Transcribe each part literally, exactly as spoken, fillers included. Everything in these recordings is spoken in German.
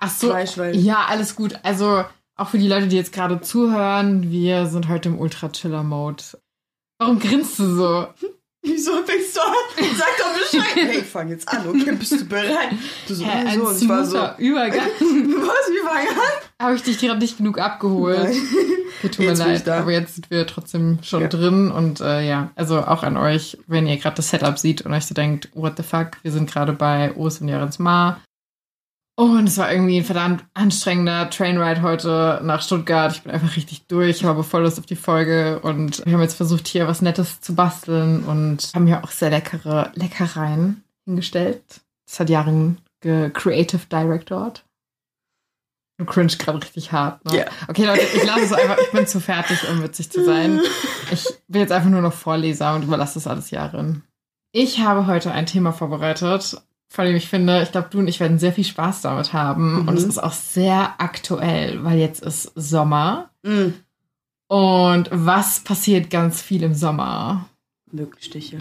Ach so, Fleisch, weil ja, alles gut. Also auch für die Leute, die jetzt gerade zuhören, wir sind heute im Ultra-Chiller-Mode. Warum grinst du so? Wieso fängst du an? Sag doch Bescheid. Hey, fang jetzt an, okay, bist du bereit? Du so, Hä, ja, ein so, und ich war so, Übergang. was, wie fangen an? Habe ich dich gerade nicht genug abgeholt? Nein. Okay, tut mir Jetzt bin ich leid, da. aber jetzt sind wir trotzdem schon Ja. drin. Und äh, ja, also auch an euch, wenn ihr gerade das Setup seht und euch so denkt, what the fuck, wir sind gerade bei Urs und Jarens Ma. Und es war irgendwie ein verdammt anstrengender Trainride heute nach Stuttgart. Ich bin einfach richtig durch, ich habe voll Lust auf die Folge. Und wir haben jetzt versucht, hier was Nettes zu basteln und haben hier auch sehr leckere Leckereien hingestellt. Das hat Jaren ge-creative directored. Du cringe gerade richtig hart, ne? Ja. Okay, Leute, ich lasse es einfach. Ich bin zu fertig, um witzig zu sein. Ich bin jetzt einfach nur noch Vorleser und überlasse das alles Jaren. Ich habe heute ein Thema vorbereitet, von dem ich finde, ich glaube, du und ich werden sehr viel Spaß damit haben. Mhm. Und es ist auch sehr aktuell, weil jetzt ist Sommer. Mhm. Und was passiert ganz viel im Sommer? Mückenstiche.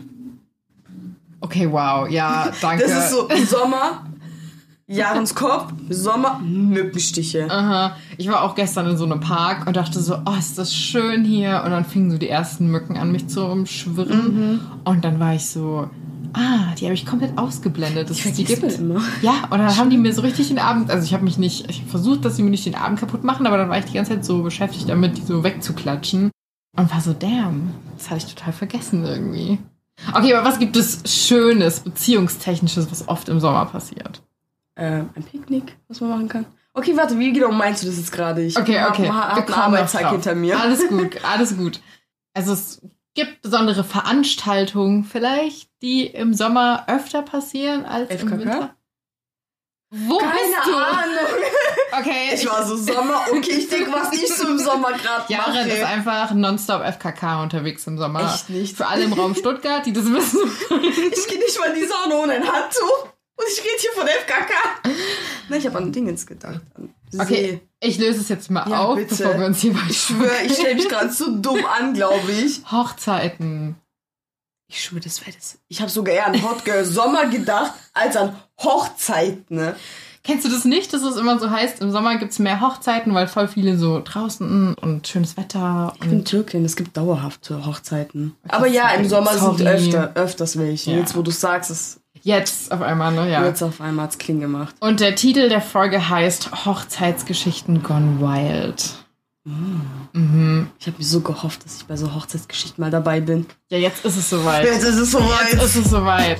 Okay, wow, ja, danke. Das ist so Sommer, Jahrenskopf, Sommer, Mückenstiche. Aha. Ich war auch gestern in so einem Park und dachte so, oh, ist das schön hier. Und dann fingen so die ersten Mücken an, mich zu umschwirren. Mhm. Und dann war ich so, ah, die habe ich komplett ausgeblendet, dass Ich es die vergesse gibt. immer. Ja, und dann haben die mir so richtig den Abend, also ich habe mich nicht, ich habe versucht, dass sie mir nicht den Abend kaputt machen, aber dann war ich die ganze Zeit so beschäftigt damit, die so wegzuklatschen. Und war so, damn, das hatte ich total vergessen irgendwie. Okay, aber was gibt es Schönes, Beziehungstechnisches, was oft im Sommer passiert? Ähm, ein Picknick, was man machen kann. Okay, warte, wie genau meinst du das jetzt gerade? Ich Okay, hab- okay. hab Wir einen kommen noch Arbeitstag drauf. hinter mir. Alles gut, alles gut. Also es gibt besondere Veranstaltungen vielleicht, die im Sommer öfter passieren als F K K? im Winter. Wo Keine bist du? Ahnung. Okay. Ich war so Sommer, okay, ich denke, was ich so im Sommer gerade Jaren mache. ist einfach nonstop F K K unterwegs im Sommer. Echt nicht. Für alle im Raum Stuttgart, die das wissen. Ich gehe nicht mal in die Sauna ohne ein Handtuch. Und ich rede hier von F K K. Nein, ich habe an Dingens gedacht. An Okay, ich löse es jetzt mal Ja, auf, bitte. bevor wir uns hier weiter. Ich schwöre, ich stelle mich gerade so dumm an, glaube ich. Hochzeiten. Ich schwöre, das wäre das. Ich habe sogar eher an Hot Girl Sommer gedacht, als an Hochzeit, ne? Kennst du das nicht, dass es immer so heißt, im Sommer gibt es mehr Hochzeiten, weil voll viele so draußen und schönes Wetter. Ich bin Und Türkin, es gibt dauerhafte Hochzeiten. Okay, Aber ja, sorry, im Sommer sorry. sind öfter, öfters welche. Ja. Jetzt, wo du sagst, es jetzt auf einmal, ne? Ja. wird auf einmal hat's Kling gemacht. Und der Titel der Folge heißt Hochzeitsgeschichten Gone Wild. Mhm. Ich habe mir so gehofft, dass ich bei so Hochzeitsgeschichten mal dabei bin. Ja, jetzt ist es soweit. Jetzt ist es soweit. Jetzt ist es soweit.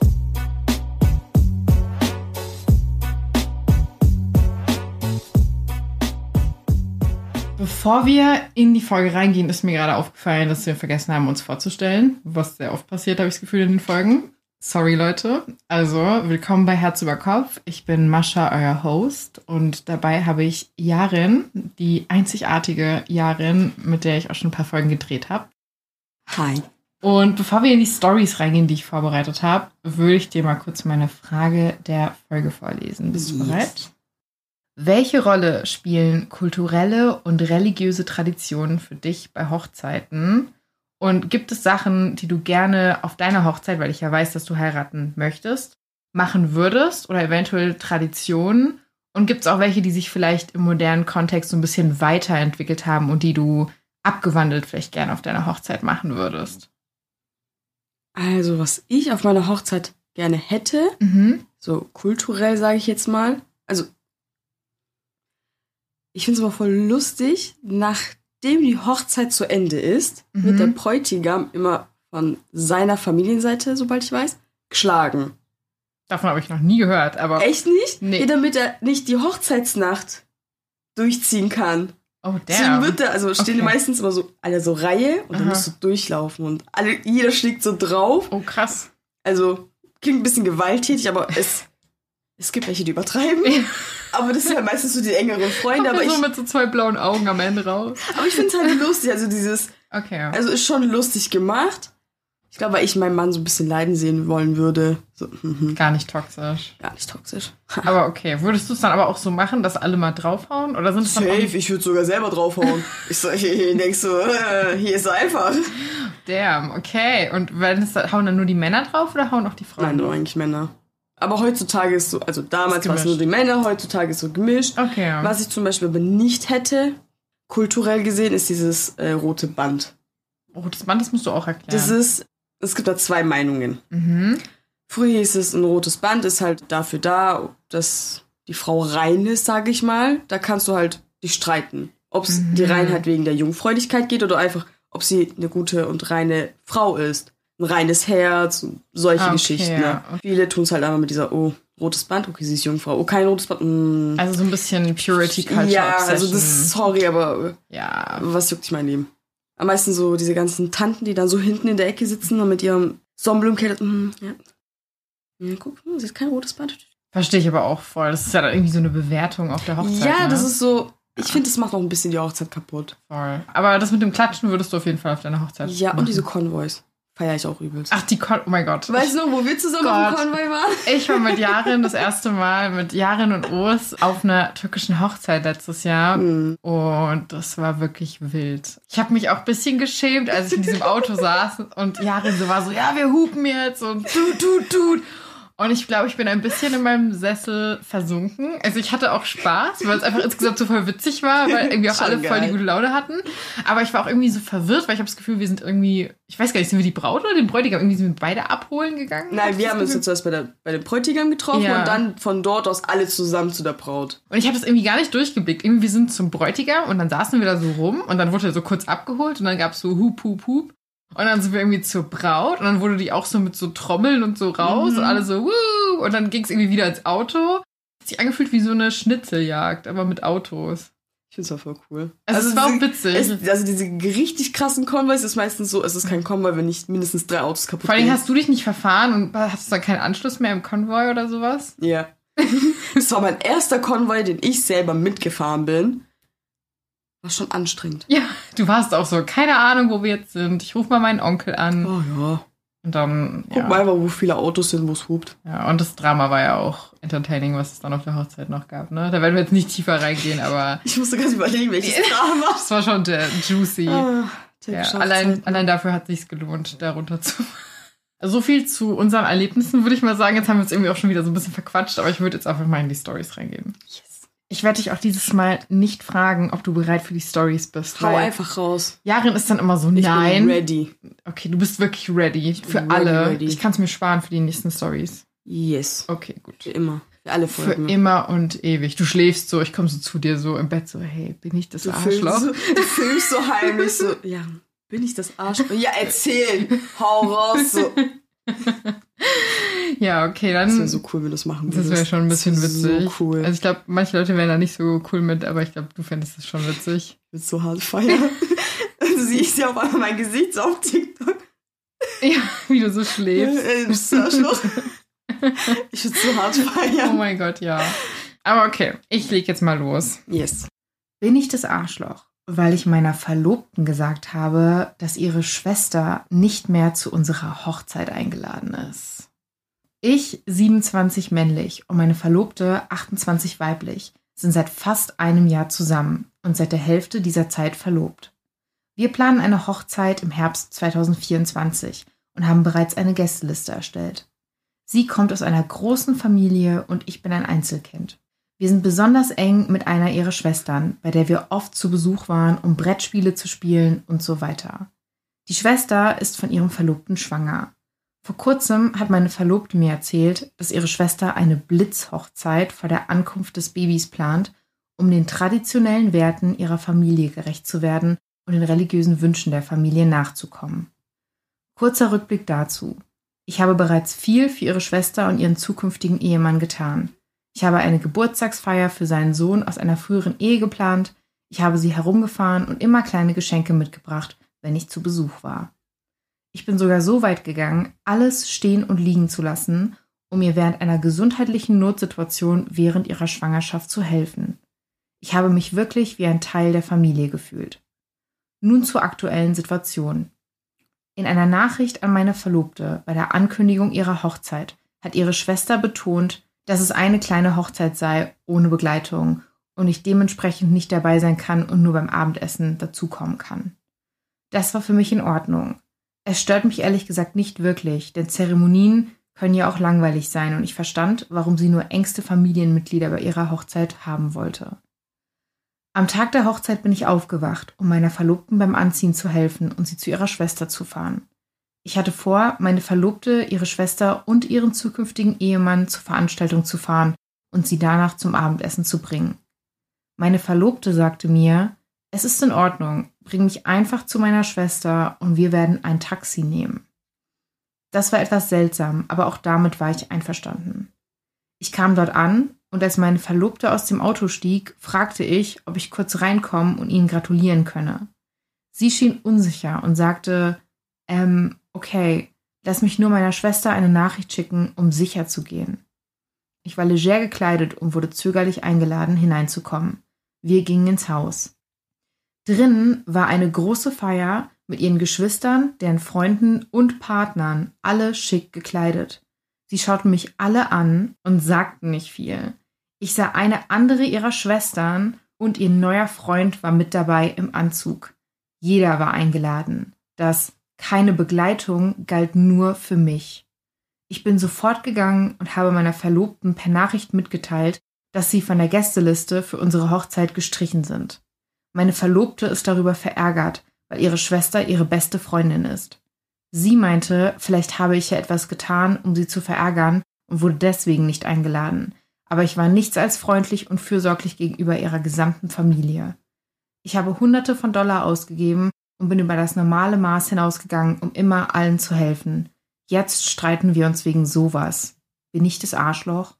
Bevor wir in die Folge reingehen, ist mir gerade aufgefallen, dass wir vergessen haben, uns vorzustellen. Was sehr oft passiert, habe ich das Gefühl, in den Folgen. Sorry, Leute. Also, willkommen bei Herz über Kopf. Ich bin Mascha, euer Host. Und dabei habe ich Jaren, die einzigartige Jaren, mit der ich auch schon ein paar Folgen gedreht habe. Hi. Und bevor wir in die Storys reingehen, die ich vorbereitet habe, würde ich dir mal kurz meine Frage der Folge vorlesen. Bist du Yes. bereit? Welche Rolle spielen kulturelle und religiöse Traditionen für dich bei Hochzeiten? Und gibt es Sachen, die du gerne auf deiner Hochzeit, weil ich ja weiß, dass du heiraten möchtest, machen würdest oder eventuell Traditionen? Und gibt es auch welche, die sich vielleicht im modernen Kontext so ein bisschen weiterentwickelt haben und die du abgewandelt vielleicht gerne auf deiner Hochzeit machen würdest? Also, was ich auf meiner Hochzeit gerne hätte, Mhm. so kulturell sage ich jetzt mal, also ich finde es immer voll lustig, nachdem die Hochzeit zu Ende ist, Mhm. wird der Bräutigam immer von seiner Familienseite, sobald ich weiß, geschlagen. Davon habe ich noch nie gehört, aber... Echt nicht? Nee. Ja, damit er nicht die Hochzeitsnacht durchziehen kann. Oh, Deswegen damn. wird er, also stehen Okay. meistens immer so alle so Reihe und dann Aha. musst du durchlaufen und alle, jeder schlägt so drauf. Oh, krass. Also klingt ein bisschen gewalttätig, aber es, es gibt welche, die übertreiben. Aber das sind halt meistens so die engeren Freunde. Kommt Aber mir ich, so mit so zwei blauen Augen am Ende raus. aber ich finde es halt lustig. Also dieses, Okay. also ist schon lustig gemacht. Ich glaube, weil ich meinen Mann so ein bisschen leiden sehen wollen würde. So, mhm, Gar nicht toxisch. gar nicht toxisch. Aber okay. Würdest du es dann aber auch so machen, dass alle mal draufhauen? Oder sind es dann auch... ich würde sogar selber draufhauen. Ich, so, ich, ich denk so, äh, hier ist einfach. Damn, okay. Und wenn es, hauen dann nur die Männer drauf oder hauen auch die Frauen Nein, nur drauf? eigentlich Männer. Aber heutzutage ist so, also damals war es nur die Männer, heutzutage ist so gemischt. Okay. Ja. Was ich zum Beispiel aber nicht hätte, kulturell gesehen, ist dieses äh, rote Band. Rotes Band, das musst du auch erklären. Das ist, es gibt da zwei Meinungen. Mhm. Früher hieß es, ein rotes Band ist halt dafür da, dass die Frau rein ist, sage ich mal. Da kannst du halt dich streiten. Ob es Mhm. die Reinheit wegen der Jungfräulichkeit geht oder einfach, ob sie eine gute und reine Frau ist. Ein reines Herz, solche Okay, Geschichten. Ne? ja. Viele tun es halt einfach mit dieser, oh, rotes Band, okay, sie ist Jungfrau. Oh, kein rotes Band. Mm. Also so ein bisschen Purity Culture Ja, Obsession. also das, sorry, aber Ja. was juckt dich mein Leben? Am meisten so diese ganzen Tanten, die dann so hinten in der Ecke sitzen und mit ihrem Sonnenblumenkleid. Mm, ja. Ja, guck, sie hat kein rotes Band. Verstehe ich aber auch voll. Das ist ja dann irgendwie so eine Bewertung auf der Hochzeit. Ja, ne? das ist so, ich finde, das macht auch ein bisschen die Hochzeit kaputt. voll. Aber das mit dem Klatschen würdest du auf jeden Fall auf deiner Hochzeit Ja, machen. und diese Konvois feiere ich auch übelst. Ach, die Kon... Oh mein Gott. Weißt du noch, wo wir zusammen auf Gott. dem Konvoi waren? Ich war mit Jarin das erste Mal mit Jarin und Urs auf einer türkischen Hochzeit letztes Jahr. Hm. Und das war wirklich wild. Ich habe mich auch ein bisschen geschämt, als ich in diesem Auto saß und Jarin so war so, ja, wir hupen jetzt und tut, tut, tut. Und ich glaube, ich bin ein bisschen in meinem Sessel versunken. Also ich hatte auch Spaß, weil es einfach insgesamt so voll witzig war, weil irgendwie auch Schon alle voll geil. die gute Laune hatten. Aber ich war auch irgendwie so verwirrt, weil ich habe das Gefühl, wir sind irgendwie, ich weiß gar nicht, sind wir die Braut oder den Bräutigam? Irgendwie sind wir beide abholen gegangen? Nein, Hab wir ich haben das uns jetzt zuerst bei, der, bei dem Bräutigam getroffen Ja. und dann von dort aus alle zusammen zu der Braut. Und ich habe das irgendwie gar nicht durchgeblickt. Irgendwie, wir sind zum Bräutigam und dann saßen wir da so rum und dann wurde er so kurz abgeholt und dann gab's so Hup, Hup, Hup. Und dann sind wir irgendwie zur Braut und dann wurde die auch so mit so Trommeln und so raus Mhm. und alle so Wuh! Und dann ging's irgendwie wieder ins Auto. Hat sich angefühlt wie so eine Schnitzeljagd, aber mit Autos. Ich finde es auch voll cool. Also, es war auch diese- witzig. Es, also diese richtig krassen Konvois ist meistens so, es ist kein Konvoi, wenn nicht mindestens drei Autos kaputt Vor allem gehen. hast du dich nicht verfahren und hast du dann keinen Anschluss mehr im Konvoi oder sowas? Ja. Das war mein erster Konvoi, den ich selber mitgefahren bin. War schon anstrengend. Ja, du warst auch so, keine Ahnung, wo wir jetzt sind. Ich rufe mal meinen Onkel an. Oh ja. Und dann, Guck ja. mal einfach, wo viele Autos sind, wo es hupt. Ja, und das Drama war ja auch entertaining, was es dann auf der Hochzeit noch gab, ne? Da werden wir jetzt nicht tiefer reingehen, aber Ich musste ganz überlegen, welches Drama. das war schon der juicy. Ah, Ja, türkische allein, Hochzeiten. allein dafür hat sich's gelohnt, darunter zu. Also so viel zu unseren Erlebnissen, würde ich mal sagen. Jetzt haben wir uns irgendwie auch schon wieder so ein bisschen verquatscht, aber ich würde jetzt einfach mal in die Stories reingehen. Yes. Ich werde dich auch dieses Mal nicht fragen, ob du bereit für die Stories bist. Hau weil einfach raus. Jarin ist dann immer so, Ich nein. bin ready. Okay, du bist wirklich ready für Ready, alle. ready. Ich kann es mir sparen für die nächsten Stories. Yes. Okay, gut. Für immer. Für alle Für Folgen. immer und ewig. Du schläfst so, ich komme so zu dir so im Bett so, hey, bin ich das Du filmst, Arschloch? so, du filmst so heimlich so, ja, bin ich das Arschloch? Ja, erzähl. Hau raus. So. Ja, okay, dann. Das wäre so cool, wenn du das machen würdest. Das wäre schon ein bisschen Das wär witzig. So cool. Also ich glaube, manche Leute wären da nicht so cool mit, aber ich glaube, du fändest das schon witzig. Ich würde so hart feiern. Du siehst ja auf einmal mein Gesicht so auf TikTok. Ja, wie du so schläfst. Ey, du bist ein Arschloch. Ich würde so hart Oh feiern. mein Gott, ja. Aber okay, ich leg jetzt mal los. Yes. Bin ich das Arschloch, weil ich meiner Verlobten gesagt habe, dass ihre Schwester nicht mehr zu unserer Hochzeit eingeladen ist? Ich, siebenundzwanzig männlich und meine Verlobte, achtundzwanzig weiblich, sind seit fast einem Jahr zusammen und seit der Hälfte dieser Zeit verlobt. Wir planen eine Hochzeit im Herbst zweitausendvierundzwanzig und haben bereits eine Gästeliste erstellt. Sie kommt aus einer großen Familie und ich bin ein Einzelkind. Wir sind besonders eng mit einer ihrer Schwestern, bei der wir oft zu Besuch waren, um Brettspiele zu spielen und so weiter. Die Schwester ist von ihrem Verlobten schwanger. Vor kurzem hat meine Verlobte mir erzählt, dass ihre Schwester eine Blitzhochzeit vor der Ankunft des Babys plant, um den traditionellen Werten ihrer Familie gerecht zu werden und den religiösen Wünschen der Familie nachzukommen. Kurzer Rückblick dazu. Ich habe bereits viel für ihre Schwester und ihren zukünftigen Ehemann getan. Ich habe eine Geburtstagsfeier für seinen Sohn aus einer früheren Ehe geplant. Ich habe sie herumgefahren und immer kleine Geschenke mitgebracht, wenn ich zu Besuch war. Ich bin sogar so weit gegangen, alles stehen und liegen zu lassen, um ihr während einer gesundheitlichen Notsituation während ihrer Schwangerschaft zu helfen. Ich habe mich wirklich wie ein Teil der Familie gefühlt. Nun zur aktuellen Situation. In einer Nachricht an meine Verlobte bei der Ankündigung ihrer Hochzeit hat ihre Schwester betont, dass es eine kleine Hochzeit sei, ohne Begleitung, und ich dementsprechend nicht dabei sein kann und nur beim Abendessen dazukommen kann. Das war für mich in Ordnung. Es stört mich ehrlich gesagt nicht wirklich, denn Zeremonien können ja auch langweilig sein und ich verstand, warum sie nur engste Familienmitglieder bei ihrer Hochzeit haben wollte. Am Tag der Hochzeit bin ich aufgewacht, um meiner Verlobten beim Anziehen zu helfen und sie zu ihrer Schwester zu fahren. Ich hatte vor, meine Verlobte, ihre Schwester und ihren zukünftigen Ehemann zur Veranstaltung zu fahren und sie danach zum Abendessen zu bringen. Meine Verlobte sagte mir, es ist in Ordnung, bring mich einfach zu meiner Schwester und wir werden ein Taxi nehmen. Das war etwas seltsam, aber auch damit war ich einverstanden. Ich kam dort an und als meine Verlobte aus dem Auto stieg, fragte ich, ob ich kurz reinkommen und ihnen gratulieren könne. Sie schien unsicher und sagte, ähm, okay, lass mich nur meiner Schwester eine Nachricht schicken, um sicher zu gehen. Ich war leger gekleidet und wurde zögerlich eingeladen, hineinzukommen. Wir gingen ins Haus. Drinnen war eine große Feier mit ihren Geschwistern, deren Freunden und Partnern, alle schick gekleidet. Sie schauten mich alle an und sagten nicht viel. Ich sah eine andere ihrer Schwestern und ihr neuer Freund war mit dabei im Anzug. Jeder war eingeladen. Das keine Begleitung galt nur für mich. Ich bin sofort gegangen und habe meiner Verlobten per Nachricht mitgeteilt, dass sie von der Gästeliste für unsere Hochzeit gestrichen sind. Meine Verlobte ist darüber verärgert, weil ihre Schwester ihre beste Freundin ist. Sie meinte, vielleicht habe ich ja etwas getan, um sie zu verärgern und wurde deswegen nicht eingeladen. Aber ich war nichts als freundlich und fürsorglich gegenüber ihrer gesamten Familie. Ich habe Hunderte von Dollar ausgegeben und bin über das normale Maß hinausgegangen, um immer allen zu helfen. Jetzt streiten wir uns wegen sowas. Bin ich das Arschloch?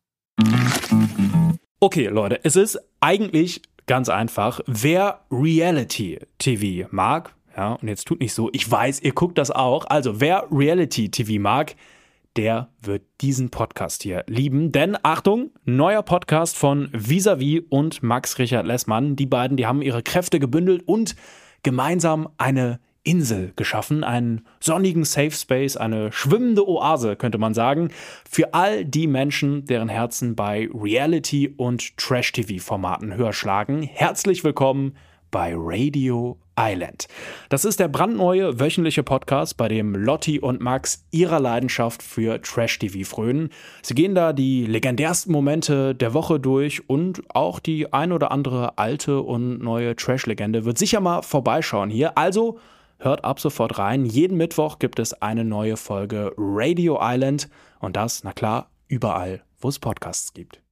Okay, Leute, es ist eigentlich ganz einfach. Wer Reality-T V mag, ja, und jetzt tut nicht so, ich weiß, ihr guckt das auch, also wer Reality-T V mag, der wird diesen Podcast hier lieben. Denn, Achtung, neuer Podcast von Vis-a-vis und Max Richard Lessmann. Die beiden, die haben ihre Kräfte gebündelt und gemeinsam eine Insel geschaffen, einen sonnigen Safe Space, eine schwimmende Oase, könnte man sagen, für all die Menschen, deren Herzen bei Reality- und Trash-T V-Formaten höher schlagen. Herzlich willkommen bei Radio Island. Das ist der brandneue wöchentliche Podcast, bei dem Lotti und Max ihrer Leidenschaft für Trash-T V frönen. Sie gehen da die legendärsten Momente der Woche durch und auch die ein oder andere alte und neue Trash-Legende wird sicher mal vorbeischauen hier. Also hört ab sofort rein. Jeden Mittwoch gibt es eine neue Folge Radio Island und das, na klar, überall, wo es Podcasts gibt.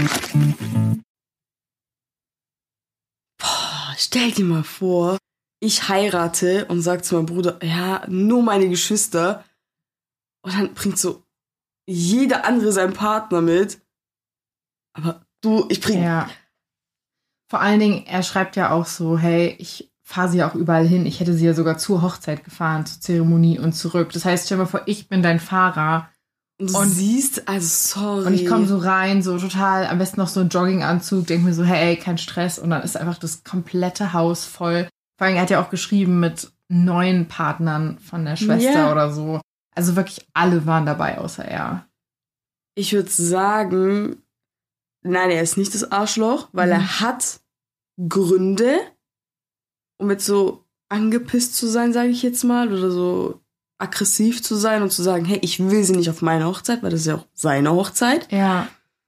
Boah, stell dir mal vor, ich heirate und sag zu meinem Bruder, ja, nur meine Geschwister. Und dann bringt so jeder andere seinen Partner mit. Aber du, ich bring... Ja. Vor allen Dingen, er schreibt ja auch so, hey, ich fahre sie auch überall hin. Ich hätte sie ja sogar zur Hochzeit gefahren, zur Zeremonie und zurück. Das heißt, stell dir mal vor, ich bin dein Fahrer. Und du und, siehst, also sorry. Und ich komme so rein, so total, am besten noch so ein Jogginganzug, denke mir so, hey, kein Stress. Und dann ist einfach das komplette Haus voll. Vor allem, er hat ja auch geschrieben mit neun Partnern von der Schwester yeah. oder so. Also wirklich alle waren dabei, außer er. Ich würde sagen, nein, er ist nicht das Arschloch, weil mhm. er hat Gründe, um jetzt so angepisst zu sein, sage ich jetzt mal, oder so aggressiv zu sein und zu sagen, hey, ich will sie nicht auf meine Hochzeit, weil das ist ja auch seine Hochzeit. Ja.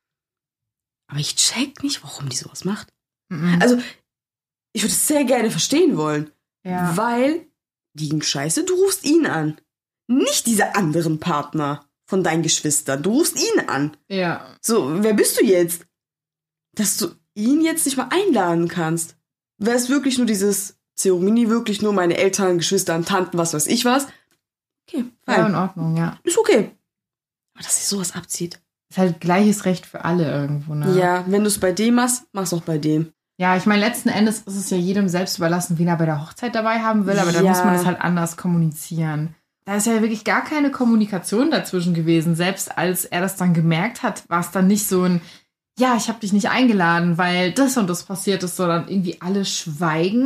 Aber ich check nicht, warum die sowas macht. Mhm. Also, ich würde es sehr gerne verstehen wollen. Ja. Weil, die ging scheiße, du rufst ihn an. Nicht diese anderen Partner von deinen Geschwistern. Du rufst ihn an. Ja. So, wer bist du jetzt? Dass du ihn jetzt nicht mal einladen kannst. Wäre es wirklich nur dieses Zeremonie, wirklich nur meine Eltern, Geschwister, Tanten, was weiß ich was? Okay, fein. Ja, in Ordnung, ja. Ist okay. Aber dass sie sowas abzieht. Ist halt gleiches Recht für alle irgendwo, ne? Ja, wenn du es bei dem machst, mach's auch bei dem. Ja, ich meine, letzten Endes ist es ja jedem selbst überlassen, wen er bei der Hochzeit dabei haben will, aber ja. dann muss man das halt anders kommunizieren. Da ist ja wirklich gar keine Kommunikation dazwischen gewesen. Selbst als er das dann gemerkt hat, war es dann nicht so ein, ja, ich habe dich nicht eingeladen, weil das und das passiert ist, sondern irgendwie alle schweigen.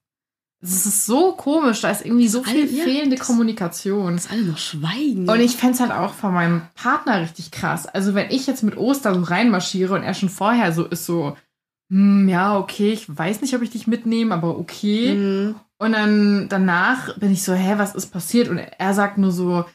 Es ist so komisch, da ist irgendwie so viel alle, fehlende ja, das, Kommunikation. Dass alle noch schweigen. Und ich fände es halt auch von meinem Partner richtig krass. Also wenn ich jetzt mit Oster so reinmarschiere und er schon vorher so ist so, hm, ja, okay, ich weiß nicht, ob ich dich mitnehme, aber okay. Mhm. Und dann danach bin ich so, hä, was ist passiert? Und er sagt nur so,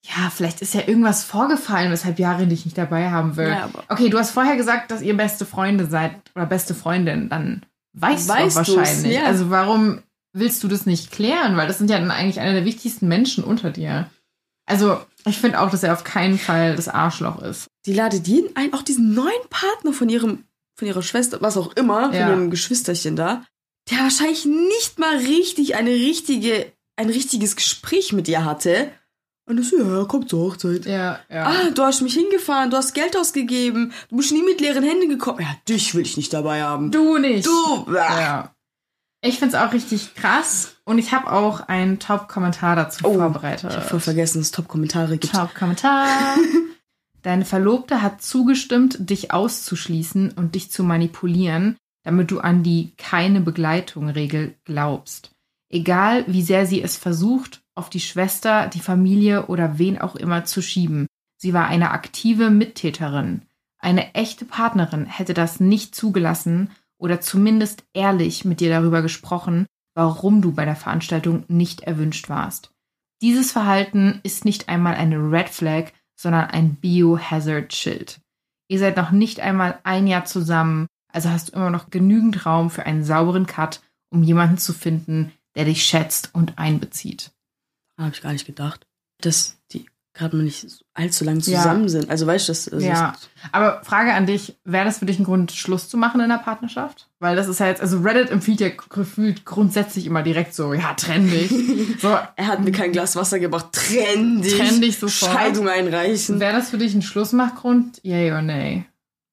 ja, vielleicht ist ja irgendwas vorgefallen, weshalb Jari dich nicht dabei haben will. Ja, aber okay, du hast vorher gesagt, dass ihr beste Freunde seid oder beste Freundin. Dann weißt, Weißt du doch wahrscheinlich. du's, ja. Also warum willst du das nicht klären? Weil das sind ja dann eigentlich einer der wichtigsten Menschen unter dir. Also ich finde auch, dass er auf keinen Fall das Arschloch ist. die ladet jeden ein, auch diesen neuen Partner von ihrem, von ihrer Schwester, was auch immer, von Ja. ihrem Geschwisterchen da, der wahrscheinlich nicht mal richtig eine richtige, ein richtiges Gespräch mit ihr hatte. Und das so, ja, kommt zur Hochzeit. Ja, ja. Ah, du hast mich hingefahren, du hast Geld ausgegeben, du bist nie mit leeren Händen gekommen. Ja, dich will ich nicht dabei haben. Du nicht. Du, ja. Ja. Ich finde es auch richtig krass und ich habe auch einen Top-Kommentar dazu Oh, vorbereitet. Ich hab voll vergessen, dass es Top-Kommentare gibt. Top-Kommentar. Deine Verlobte hat zugestimmt, dich auszuschließen und dich zu manipulieren, damit du an die Keine-Begleitung-Regel glaubst. Egal, wie sehr sie es versucht, auf die Schwester, die Familie oder wen auch immer zu schieben. Sie war eine aktive Mittäterin. Eine echte Partnerin hätte das nicht zugelassen oder zumindest ehrlich mit dir darüber gesprochen, warum du bei der Veranstaltung nicht erwünscht warst. Dieses Verhalten ist nicht einmal eine Red Flag, sondern ein Biohazard-Schild. Ihr seid noch nicht einmal ein Jahr zusammen, also hast du immer noch genügend Raum für einen sauberen Cut, um jemanden zu finden, der dich schätzt und einbezieht. Habe ich gar nicht gedacht, dass die gerade mal nicht allzu lang zusammen Ja. sind. Also weißt du, das ist Ja, aber Frage an dich, wäre das für dich ein Grund, Schluss zu machen in der Partnerschaft? Weil das ist ja jetzt, also Reddit empfiehlt ja gefühlt grundsätzlich immer direkt so, ja, trenn dich. So, er hat mir kein Glas Wasser gebracht. Trenn dich. Trenn dich sofort. Scheidung einreichen. wäre das für dich ein Schlussmachgrund? Yay oder nay?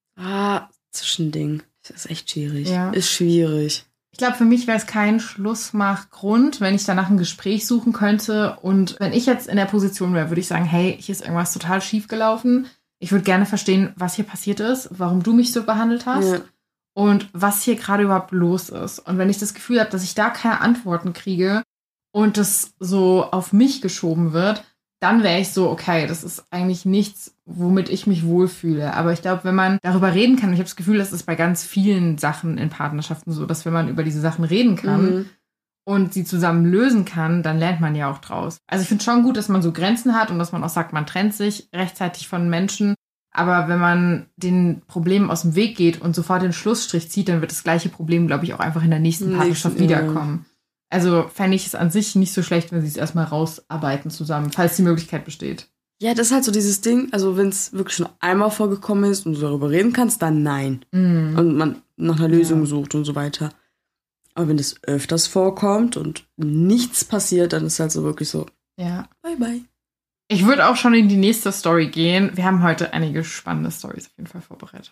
Ah, Zwischending. Das ist echt schwierig. Ja. Ist schwierig. Ich glaube, für mich wäre es kein Schlussmachgrund, wenn ich danach ein Gespräch suchen könnte. Und wenn ich jetzt in der Position wäre, würde ich sagen, hey, hier ist irgendwas total schief gelaufen. Ich würde gerne verstehen, was hier passiert ist, warum du mich so behandelt hast Ja. und was hier gerade überhaupt los ist. Und wenn ich das Gefühl habe, dass ich da keine Antworten kriege und das so auf mich geschoben wird, dann wäre ich so, okay, das ist eigentlich nichts, womit ich mich wohlfühle. Aber ich glaube, wenn man darüber reden kann, und ich habe das Gefühl, das ist bei ganz vielen Sachen in Partnerschaften so, dass wenn man über diese Sachen reden kann Mhm. und sie zusammen lösen kann, dann lernt man ja auch draus. Also ich finde schon gut, dass man so Grenzen hat und dass man auch sagt, man trennt sich rechtzeitig von Menschen. Aber wenn man den Problemen aus dem Weg geht und sofort den Schlussstrich zieht, dann wird das gleiche Problem, glaube ich, auch einfach in der nächsten Partnerschaft Nächsten, ja. wiederkommen. Also fände ich es an sich nicht so schlecht, wenn sie es erstmal rausarbeiten zusammen, falls die Möglichkeit besteht. Ja, das ist halt so dieses Ding, also wenn es wirklich nur einmal vorgekommen ist und du darüber reden kannst, dann nein. Mhm. Und man nach einer Lösung Ja. sucht und so weiter. Aber wenn das öfters vorkommt und nichts passiert, dann ist halt so wirklich so, Ja. bye bye. Ich würde auch schon in die nächste Story gehen. Wir haben heute einige spannende Stories auf jeden Fall vorbereitet.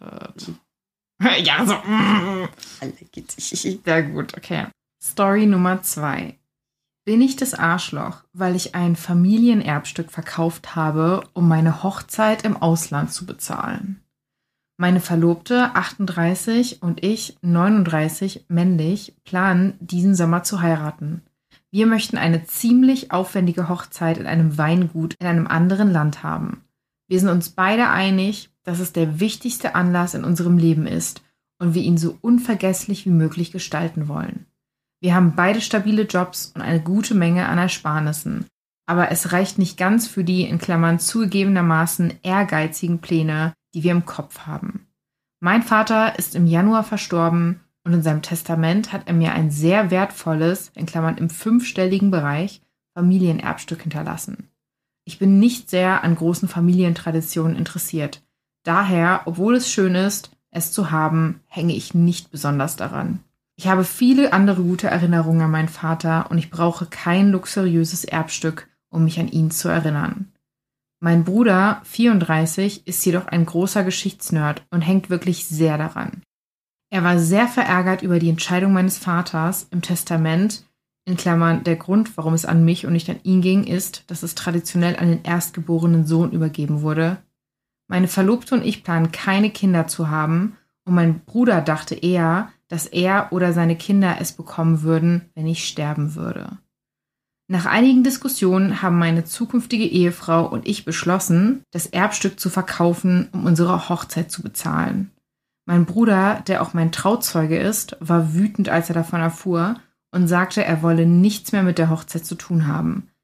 Ja, so. mm. Alle geht's. Sehr gut, okay. Story Nummer zwei. Bin ich das Arschloch, weil ich ein Familienerbstück verkauft habe, um meine Hochzeit im Ausland zu bezahlen? Meine Verlobte, achtunddreißig, und ich, neununddreißig, männlich, planen, diesen Sommer zu heiraten. Wir möchten eine ziemlich aufwendige Hochzeit in einem Weingut in einem anderen Land haben. Wir sind uns beide einig, dass es der wichtigste Anlass in unserem Leben ist und wir ihn so unvergesslich wie möglich gestalten wollen. Wir haben beide stabile Jobs und eine gute Menge an Ersparnissen. Aber es reicht nicht ganz für die, in Klammern, zugegebenermaßen ehrgeizigen Pläne, die wir im Kopf haben. Mein Vater ist im Januar verstorben und in seinem Testament hat er mir ein sehr wertvolles, in Klammern im fünfstelligen Bereich, Familienerbstück hinterlassen. Ich bin nicht sehr an großen Familientraditionen interessiert. Daher, obwohl es schön ist, es zu haben, hänge ich nicht besonders daran. Ich habe viele andere gute Erinnerungen an meinen Vater und ich brauche kein luxuriöses Erbstück, um mich an ihn zu erinnern. Mein Bruder, vierunddreißig, ist jedoch ein großer Geschichtsnerd und hängt wirklich sehr daran. Er war sehr verärgert über die Entscheidung meines Vaters im Testament, in Klammern, der Grund, warum es an mich und nicht an ihn ging, ist, dass es traditionell an den erstgeborenen Sohn übergeben wurde. Meine Verlobte und ich planen keine Kinder zu haben und mein Bruder dachte eher, dass er oder seine Kinder es bekommen würden, wenn ich sterben würde. Nach einigen Diskussionen haben meine zukünftige Ehefrau und ich beschlossen, das Erbstück zu verkaufen, um unsere Hochzeit zu bezahlen. Mein Bruder, der auch mein Trauzeuge ist, war wütend, als er davon erfuhr und sagte, er wolle nichts mehr mit der Hochzeit zu tun haben.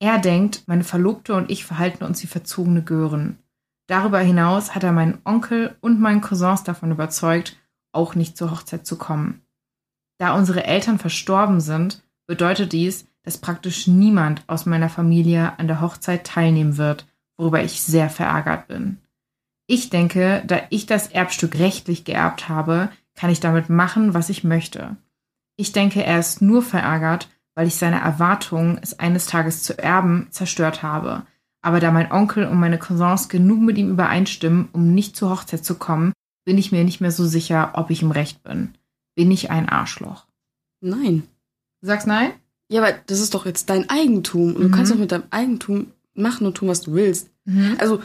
Er denkt, meine Verlobte und ich verhalten uns wie verzogene Gören. Darüber hinaus hat er meinen Onkel und meinen Cousins davon überzeugt, auch nicht zur Hochzeit zu kommen. Da unsere Eltern verstorben sind, bedeutet dies, dass praktisch niemand aus meiner Familie an der Hochzeit teilnehmen wird, worüber ich sehr verärgert bin. Ich denke, da ich das Erbstück rechtlich geerbt habe, kann ich damit machen, was ich möchte. Ich denke, er ist nur verärgert, weil ich seine Erwartungen, es eines Tages zu erben, zerstört habe. Aber da mein Onkel und meine Cousins genug mit ihm übereinstimmen, um nicht zur Hochzeit zu kommen, bin ich mir nicht mehr so sicher, ob ich im Recht bin. Bin ich ein Arschloch? Nein. Du sagst nein? Ja, aber das ist doch jetzt dein Eigentum. Und Mhm. du kannst doch mit deinem Eigentum machen und tun, was du willst. Mhm. Also,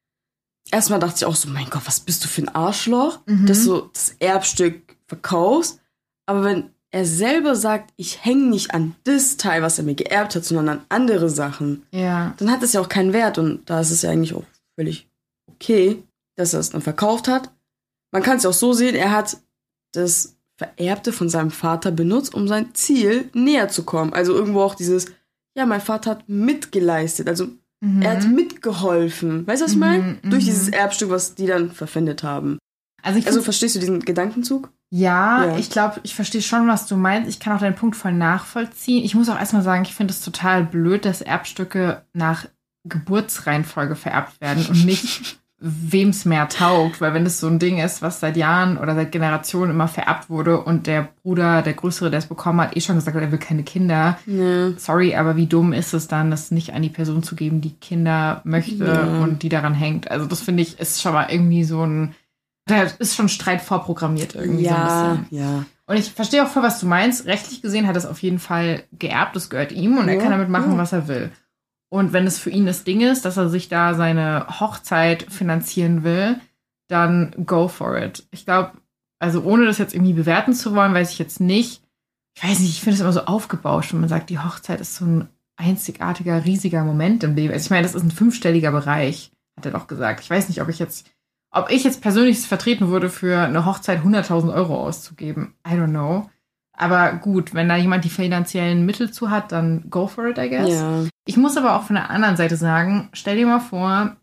erstmal dachte ich auch so, mein Gott, was bist du für ein Arschloch, Mhm. dass du das Erbstück verkaufst. Aber wenn er selber sagt, ich hänge nicht an das Teil, was er mir geerbt hat, sondern an andere Sachen, Ja. dann hat es ja auch keinen Wert. Und da ist es ja eigentlich auch völlig okay, dass er es dann verkauft hat. Man kann es ja auch so sehen, er hat das Vererbte von seinem Vater benutzt, um sein Ziel näher zu kommen. Also irgendwo auch dieses, ja, mein Vater hat mitgeleistet, also Mhm. er hat mitgeholfen. Weißt du, was ich Mhm, meine? mhm. Durch dieses Erbstück, was die dann verpfändet haben. Also, ich Also find- verstehst du diesen Gedankenzug? Ja, Ja. ich glaube, ich verstehe schon, was du meinst. Ich kann auch deinen Punkt voll nachvollziehen. Ich muss auch erstmal sagen, ich finde es total blöd, dass Erbstücke nach Geburtsreihenfolge vererbt werden und nicht wem es mehr taugt. Weil wenn das so ein Ding ist, was seit Jahren oder seit Generationen immer vererbt wurde und der Bruder, der Größere, der es bekommen hat, eh schon gesagt hat, er will keine Kinder. Ja. Sorry, aber wie dumm ist es dann, das nicht an die Person zu geben, die Kinder möchte Ja. und die daran hängt. Also das finde ich, ist schon mal irgendwie so ein, da ist schon Streit vorprogrammiert irgendwie so ein Ja, bisschen. ja. Und ich verstehe auch voll, was du meinst. Rechtlich gesehen hat es auf jeden Fall geerbt, das gehört ihm und er Ja, kann damit machen, ja. was er will. Und wenn es für ihn das Ding ist, dass er sich da seine Hochzeit finanzieren will, dann go for it. Ich glaube, also ohne das jetzt irgendwie bewerten zu wollen, weiß ich jetzt nicht. Ich weiß nicht, ich finde es immer so aufgebauscht, wenn man sagt, die Hochzeit ist so ein einzigartiger, riesiger Moment im Leben. Also ich meine, das ist ein fünfstelliger Bereich, hat er doch gesagt. Ich weiß nicht, ob ich jetzt Ob ich jetzt persönlich es vertreten würde, für eine Hochzeit hunderttausend Euro auszugeben. I don't know. Aber gut, wenn da jemand die finanziellen Mittel zu hat, dann go for it, I guess. Ja. Ich muss aber auch von der anderen Seite sagen, stell dir mal vor,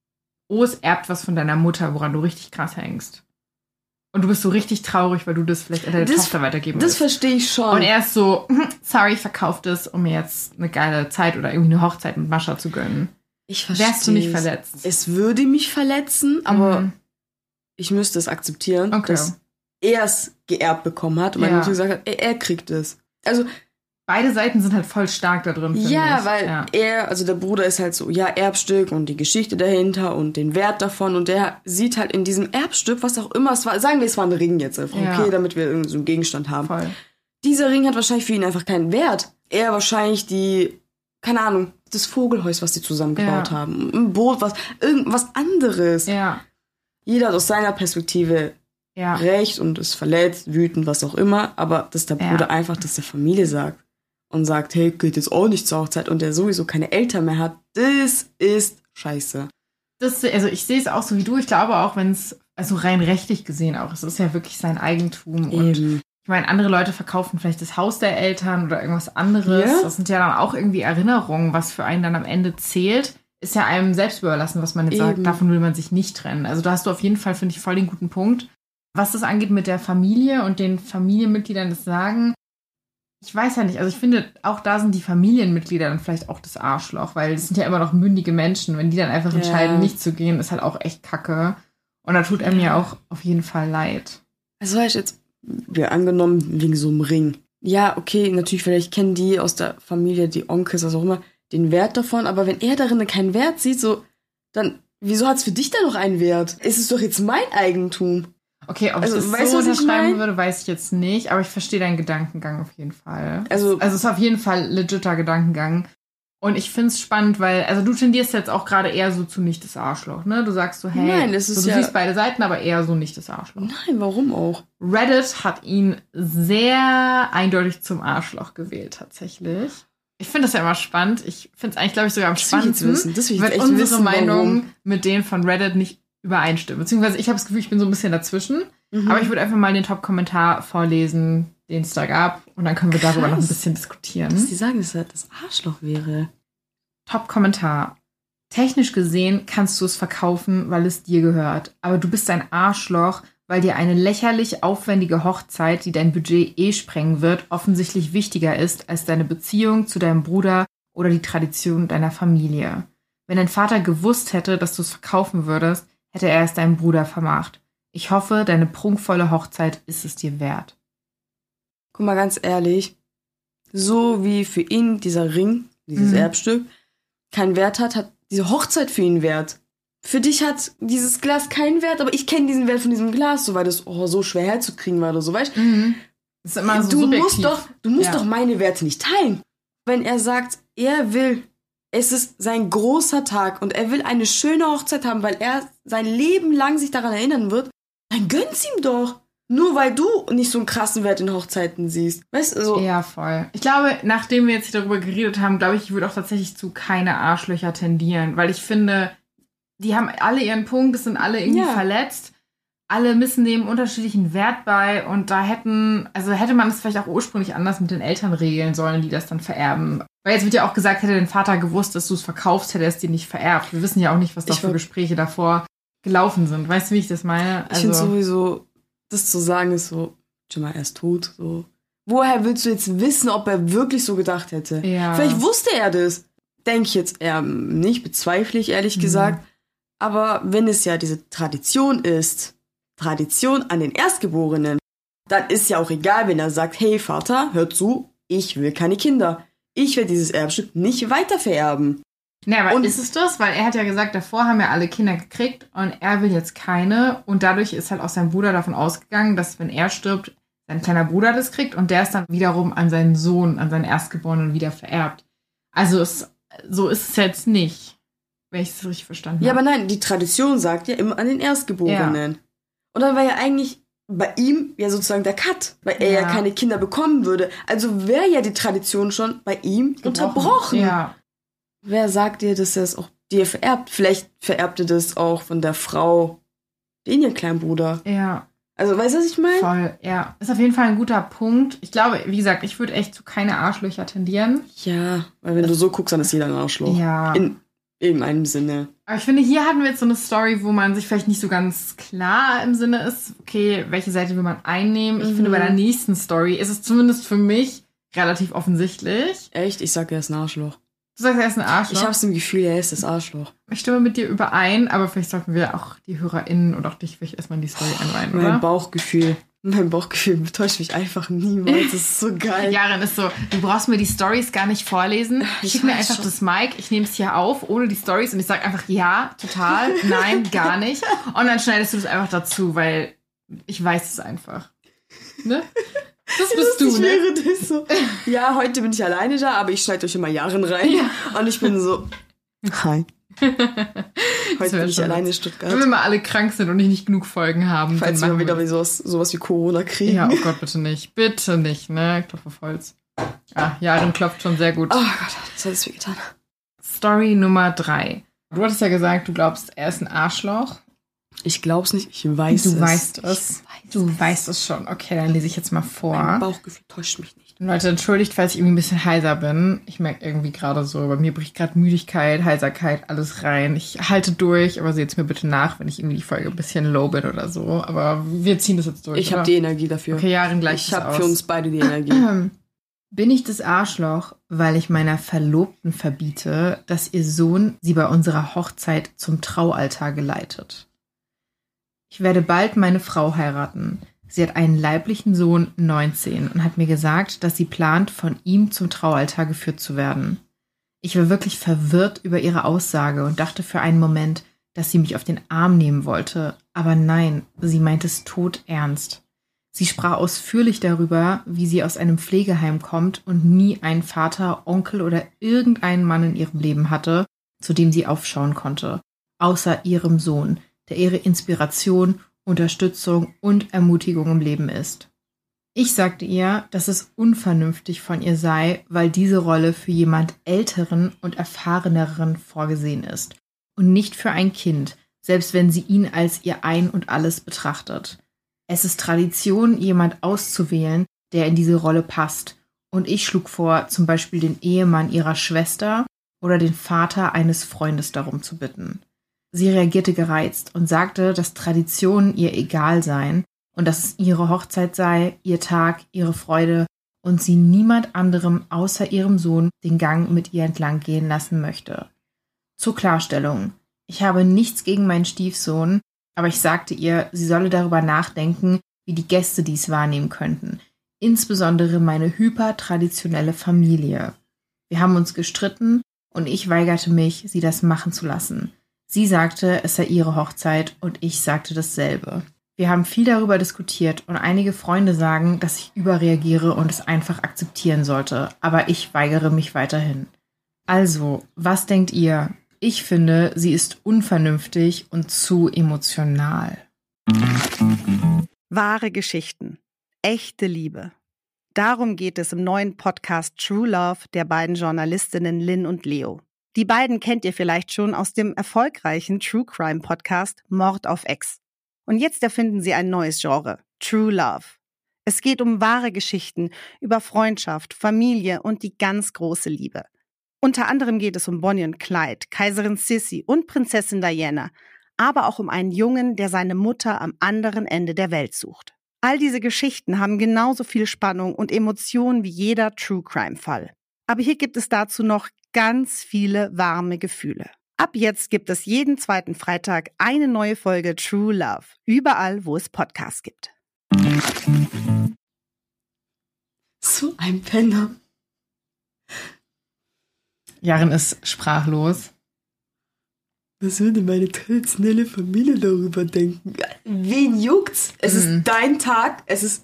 Urs erbt was von deiner Mutter, woran du richtig krass hängst. Und du bist so richtig traurig, weil du das vielleicht an deine Das- Tochter weitergeben Das willst. verstehe ich schon. Und er ist so, "Hm, sorry, ich verkauf das, um mir jetzt eine geile Zeit oder irgendwie eine Hochzeit mit Mascha zu gönnen. ich verstehe. Wärst du nicht verletzt? Es würde mich verletzen, aber Mhm. ich müsste es akzeptieren, Okay. dass er es geerbt bekommen hat und meine Ja. Mutter gesagt hat, ey, er kriegt es. Also, Beide Seiten sind halt voll stark da drin, finde ja, ich. weil ja. er, also der Bruder ist halt so, ja, Erbstück und die Geschichte dahinter und den Wert davon und der sieht halt in diesem Erbstück, was auch immer es war, sagen wir, es war ein Ring jetzt einfach, Ja. okay, damit wir irgendwie so einen Gegenstand haben. Voll. Dieser Ring hat wahrscheinlich für ihn einfach keinen Wert. Er wahrscheinlich die, keine Ahnung, das Vogelhaus, was die zusammengebaut Ja. haben, ein Boot, was, irgendwas anderes. Ja, Jeder hat aus seiner Perspektive ja. recht und ist verletzt, wütend, was auch immer, aber dass der Ja. Bruder einfach das der Familie sagt und sagt, hey, geht jetzt auch nicht zur Hochzeit und der sowieso keine Eltern mehr hat, das ist scheiße. Das, also ich sehe es auch so wie du. Ich glaube auch, wenn es, also rein rechtlich gesehen auch, es ist ja wirklich sein Eigentum. Und Eben. ich meine, andere Leute verkaufen vielleicht das Haus der Eltern oder irgendwas anderes. Ja. Das sind ja dann auch irgendwie Erinnerungen, was für einen dann am Ende zählt. Ist ja einem selbst überlassen, was man jetzt sagt. Eben. Davon will man sich nicht trennen. Also da hast du auf jeden Fall, finde ich, voll den guten Punkt. Was das angeht mit der Familie und den Familienmitgliedern das sagen, ich weiß ja nicht. Also ich finde, auch da sind die Familienmitglieder dann vielleicht auch das Arschloch, weil es sind ja immer noch mündige Menschen. Wenn die dann einfach Ja. entscheiden, nicht zu gehen, ist halt auch echt kacke. Und da tut er mir auch auf jeden Fall leid. Also weißt du, jetzt, wir angenommen, wegen so einem Ring. Ja, okay, natürlich, vielleicht kennen die aus der Familie, die Onkels, was auch immer, den Wert davon, aber wenn er darin keinen Wert sieht, so, dann, wieso hat es für dich da noch einen Wert? Es ist doch jetzt mein Eigentum. Okay, ob Also, ich das weißt so du, was ich unterschreiben mein? würde, weiß ich jetzt nicht. Aber ich verstehe deinen Gedankengang auf jeden Fall. Also- also es ist auf jeden Fall legitter Gedankengang. Und ich finde es spannend, weil, also du tendierst jetzt auch gerade eher so zu nicht das Arschloch, ne? Du sagst so, hey, Nein, das ist so, du ja- siehst beide Seiten, aber eher so nicht das Arschloch. Nein, warum auch? Reddit hat ihn sehr eindeutig zum Arschloch gewählt, tatsächlich. Ich finde das ja immer spannend. Ich finde es eigentlich, glaube ich, sogar am Das will ich jetzt spannendsten, wissen. Das will ich wenn jetzt echt unsere wissen, Meinung warum. mit denen von Reddit nicht übereinstimmen. Beziehungsweise ich habe das Gefühl, ich bin so ein bisschen dazwischen. Mhm. Aber ich würde einfach mal den Top-Kommentar vorlesen, den es da gab. Und dann können wir darüber Krass. noch ein bisschen diskutieren. Dass die sagen, dass er das Arschloch wäre. Top-Kommentar. Technisch gesehen kannst du es verkaufen, weil es dir gehört. Aber du bist ein Arschloch, weil dir eine lächerlich aufwendige Hochzeit, die dein Budget eh sprengen wird, offensichtlich wichtiger ist als deine Beziehung zu deinem Bruder oder die Tradition deiner Familie. Wenn dein Vater gewusst hätte, dass du es verkaufen würdest, hätte er es deinem Bruder vermacht. Ich hoffe, deine prunkvolle Hochzeit ist es dir wert. Guck mal, ganz ehrlich, so wie für ihn dieser Ring, dieses Mhm. Erbstück, keinen Wert hat, hat diese Hochzeit für ihn Wert. Für dich hat dieses Glas keinen Wert, aber ich kenne diesen Wert von diesem Glas, so weil das oh, so schwer herzukriegen war oder so, weißt Mhm. Das ist immer so du subjektiv. musst doch, du musst Ja. doch meine Werte nicht teilen. Wenn er sagt, er will, es ist sein großer Tag und er will eine schöne Hochzeit haben, weil er sein Leben lang sich daran erinnern wird, dann gönn's ihm doch. Nur weil du nicht so einen krassen Wert in Hochzeiten siehst. Weißt du, so. Ja, voll. Ich glaube, nachdem wir jetzt hier darüber geredet haben, glaube ich, ich würde auch tatsächlich zu keine Arschlöcher tendieren, weil ich finde, die haben alle ihren Punkt, es sind alle irgendwie Ja. verletzt. Alle missen dem unterschiedlichen Wert bei und da hätten, also hätte man es vielleicht auch ursprünglich anders mit den Eltern regeln sollen, die das dann vererben. Weil jetzt wird ja auch gesagt, hätte dein Vater gewusst, dass du es verkaufst, hätte er es dir nicht vererbt. Wir wissen ja auch nicht, was da Ich für war- Gespräche davor gelaufen sind. Weißt du, wie ich das meine? Ich finde sowieso, das zu sagen ist so, schon mal, er ist tot. So. Woher willst du jetzt wissen, ob er wirklich so gedacht hätte? Ja. Vielleicht wusste er das. Denke ich jetzt eher nicht, bezweifle ich ehrlich Mhm. gesagt. Aber wenn es ja diese Tradition ist, Tradition an den Erstgeborenen, dann ist ja auch egal, wenn er sagt, hey Vater, hör zu, ich will keine Kinder. Ich werde dieses Erbstück nicht weiter vererben. Ne, aber Und- ist es das? Weil er hat ja gesagt, davor haben ja alle Kinder gekriegt und er will jetzt keine. Und dadurch ist halt auch sein Bruder davon ausgegangen, dass wenn er stirbt, sein kleiner Bruder das kriegt und der ist dann wiederum an seinen Sohn, an seinen Erstgeborenen wieder vererbt. Also es, so ist es jetzt nicht, wenn ich es richtig verstanden Ja, habe. aber nein, die Tradition sagt ja immer an den Erstgeborenen. Und dann war ja eigentlich bei ihm ja sozusagen der Cut, weil er ja, Ja. keine Kinder bekommen würde. Also wäre ja die Tradition schon bei ihm unterbrochen. Ja. Wer sagt dir, dass er es auch dir vererbt? Vielleicht vererbt er das auch von der Frau, den ihr kleinen Bruder. Ja, Also, weißt du, was ich meine? voll. Ja, ist auf jeden Fall ein guter Punkt. Ich glaube, wie gesagt, ich würde echt zu keine Arschlöcher tendieren. Ja, weil wenn du so guckst, dann ist jeder ein Arschloch. Ja. In irgendeinem Sinne. Aber ich finde, hier hatten wir jetzt so eine Story, wo man sich vielleicht nicht so ganz klar im Sinne ist, okay, welche Seite will man einnehmen. Ich Mhm. finde, bei der nächsten Story ist es zumindest für mich relativ offensichtlich. Echt? Ich sag, er ist ein Arschloch. Du sagst, er ist ein Arschloch. Ich hab's im Gefühl, er ist das Arschloch. Ich stimme mit dir überein, aber vielleicht sollten wir auch die HörerInnen und auch dich vielleicht erstmal in die Story einweihen, Mein oder? Bauchgefühl. Mein Bauchgefühl täuscht mich einfach niemals. Das ist so geil. Jaren ist so, du brauchst mir die Stories gar nicht vorlesen. Ich Schick mir weiß einfach schon. das Mic, ich nehme es hier auf, ohne die Stories und ich sage einfach ja, total, nein, gar nicht. Und dann schneidest du das einfach dazu, weil ich weiß es einfach. Ne? Das bist du, Lustig ne? wäre das so. Ja, heute bin ich alleine da, aber ich schneide euch immer Jahren rein. Ja. Und ich bin so, hi. Das Heute wär bin ich schon alleine in witzig. Stuttgart. Wenn wir mal alle krank sind und nicht, nicht genug Folgen haben, Falls wir dann mal machen wieder wir wie sowas, sowas wie Corona kriegen. Ja, oh Gott, bitte nicht. Bitte nicht, ne? Klopf auf Holz. Ah, Jaren klopft schon sehr gut. Oh Gott, das hat es weh getan. Story Nummer drei. Du hattest ja gesagt, du glaubst, er ist ein Arschloch. Ich glaub's nicht, ich weiß Du es. weißt es. Ich weiß Du es. weißt es schon. Okay, dann lese ich jetzt mal Mein vor. Bauchgefühl täuscht mich nicht. Leute, entschuldigt, falls ich irgendwie ein bisschen heiser bin. Ich merke irgendwie gerade so, bei mir bricht gerade Müdigkeit, Heiserkeit, alles rein. Ich halte durch, aber seht's mir bitte nach, wenn ich irgendwie die Folge ein bisschen low bin oder so. Aber wir ziehen das jetzt durch, Ich oder? habe die Energie dafür. Okay, Jaren, gleich ich habe für uns beide die Energie. Bin ich das Arschloch, weil ich meiner Verlobten verbiete, dass ihr Sohn sie bei unserer Hochzeit zum Traualtar geleitet? Ich werde bald meine Frau heiraten. Sie hat einen leiblichen Sohn, neunzehn, und hat mir gesagt, dass sie plant, von ihm zum Traualtar geführt zu werden. Ich war wirklich verwirrt über ihre Aussage und dachte für einen Moment, dass sie mich auf den Arm nehmen wollte. Aber nein, sie meinte es todernst. Sie sprach ausführlich darüber, wie sie aus einem Pflegeheim kommt und nie einen Vater, Onkel oder irgendeinen Mann in ihrem Leben hatte, zu dem sie aufschauen konnte, außer ihrem Sohn, der ihre Inspiration, Unterstützung und Ermutigung im Leben ist. Ich sagte ihr, dass es unvernünftig von ihr sei, weil diese Rolle für jemand Älteren und Erfahreneren vorgesehen ist und nicht für ein Kind, selbst wenn sie ihn als ihr Ein und Alles betrachtet. Es ist Tradition, jemand auszuwählen, der in diese Rolle passt. Und ich schlug vor, zum Beispiel den Ehemann ihrer Schwester oder den Vater eines Freundes darum zu bitten. Sie reagierte gereizt und sagte, dass Traditionen ihr egal seien und dass es ihre Hochzeit sei, ihr Tag, ihre Freude und sie niemand anderem außer ihrem Sohn den Gang mit ihr entlang gehen lassen möchte. Zur Klarstellung: Ich habe nichts gegen meinen Stiefsohn, aber ich sagte ihr, sie solle darüber nachdenken, wie die Gäste dies wahrnehmen könnten, insbesondere meine hypertraditionelle Familie. Wir haben uns gestritten und ich weigerte mich, sie das machen zu lassen. Sie sagte, es sei ihre Hochzeit und ich sagte dasselbe. Wir haben viel darüber diskutiert und einige Freunde sagen, dass ich überreagiere und es einfach akzeptieren sollte, aber ich weigere mich weiterhin. Also, was denkt ihr? Ich finde, sie ist unvernünftig und zu emotional. Wahre Geschichten. Echte Liebe. Darum geht es im neuen Podcast True Love der beiden Journalistinnen Lynn und Leo. Die beiden kennt ihr vielleicht schon aus dem erfolgreichen True Crime Podcast Mord auf Ex. Und jetzt erfinden sie ein neues Genre, True Love. Es geht um wahre Geschichten über Freundschaft, Familie und die ganz große Liebe. Unter anderem geht es um Bonnie und Clyde, Kaiserin Sissi und Prinzessin Diana, aber auch um einen Jungen, der seine Mutter am anderen Ende der Welt sucht. All diese Geschichten haben genauso viel Spannung und Emotionen wie jeder True-Crime-Fall. Aber hier gibt es dazu noch ganz viele warme Gefühle. Ab jetzt gibt es jeden zweiten Freitag eine neue Folge True Love, überall, wo es Podcasts gibt. So ein Penner. Jaren ist sprachlos. Was würde meine traditionelle Familie darüber denken? Wen juckt's? Es mhm. ist dein Tag. Es ist,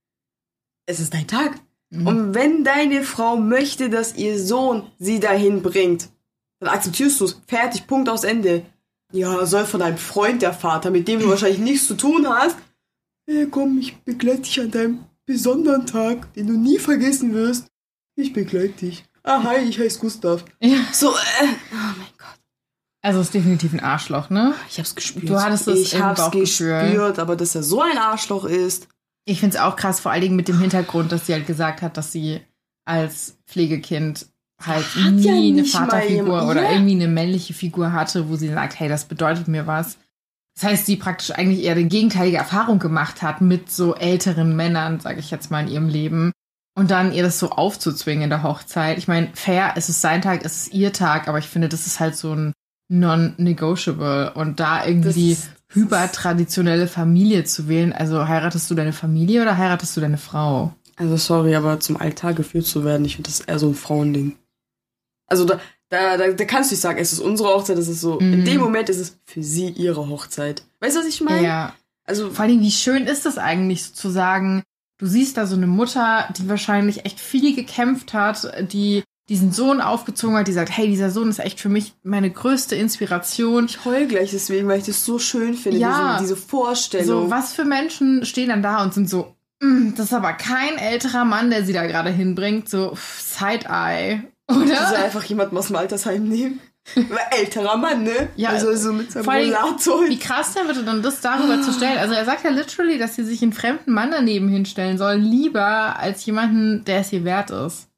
es ist dein Tag. Mhm. Und wenn deine Frau möchte, dass ihr Sohn sie dahin bringt, dann akzeptierst du es. Fertig, Punkt, aus Ende. Ja, soll von deinem Freund der Vater, mit dem du wahrscheinlich nichts zu tun hast. Ja, komm, ich begleite dich an deinem besonderen Tag, den du nie vergessen wirst. Ich begleite dich. Ah, hi, ich heiße Gustav. Ja. So, äh, oh mein Gott. Also, es ist definitiv ein Arschloch, ne? Ich hab's gespürt. Du hattest es ich im hab's Bauchgefühl. gespürt, aber dass er so ein Arschloch ist. Ich find's auch krass, vor allen Dingen mit dem Hintergrund, dass sie halt gesagt hat, dass sie als Pflegekind halt Hat nie ja eine nicht Vaterfigur mal, oder ja. irgendwie eine männliche Figur hatte, wo sie sagt, hey, das bedeutet mir was. Das heißt, sie praktisch eigentlich eher die gegenteilige Erfahrung gemacht hat mit so älteren Männern, sage ich jetzt mal, in ihrem Leben. Und dann ihr das so aufzuzwingen in der Hochzeit. Ich meine, fair, es ist sein Tag, es ist ihr Tag, aber ich finde, das ist halt so ein non-negotiable. Und da irgendwie die hypertraditionelle Familie zu wählen, also heiratest du deine Familie oder heiratest du deine Frau? Also sorry, aber zum Altar geführt zu werden, ich finde das eher so ein Frauending. Also da, da, da, da kannst du nicht sagen, es ist unsere Hochzeit, das ist so, mhm. in dem Moment ist es für sie ihre Hochzeit. Weißt du, was ich meine? Ja. Also, vor allem, wie schön ist das eigentlich zu sagen, du siehst da so eine Mutter, die wahrscheinlich echt viel gekämpft hat, die diesen Sohn aufgezogen hat, die sagt, hey, dieser Sohn ist echt für mich meine größte Inspiration. Ich heul gleich deswegen, weil ich das so schön finde, ja, diese, diese Vorstellung. So, was für Menschen stehen dann da und sind so, das ist aber kein älterer Mann, der sie da gerade hinbringt, so Side-Eye, oder? Die soll einfach jemanden aus dem Altersheim nehmen. Älterer Mann, ne? Ja, also so mit seinem allem, Rollator. Wie krass denn bitte dann das darüber zu stellen? Also er sagt ja literally, dass sie sich einen fremden Mann daneben hinstellen soll, lieber als jemanden, der es ihr wert ist.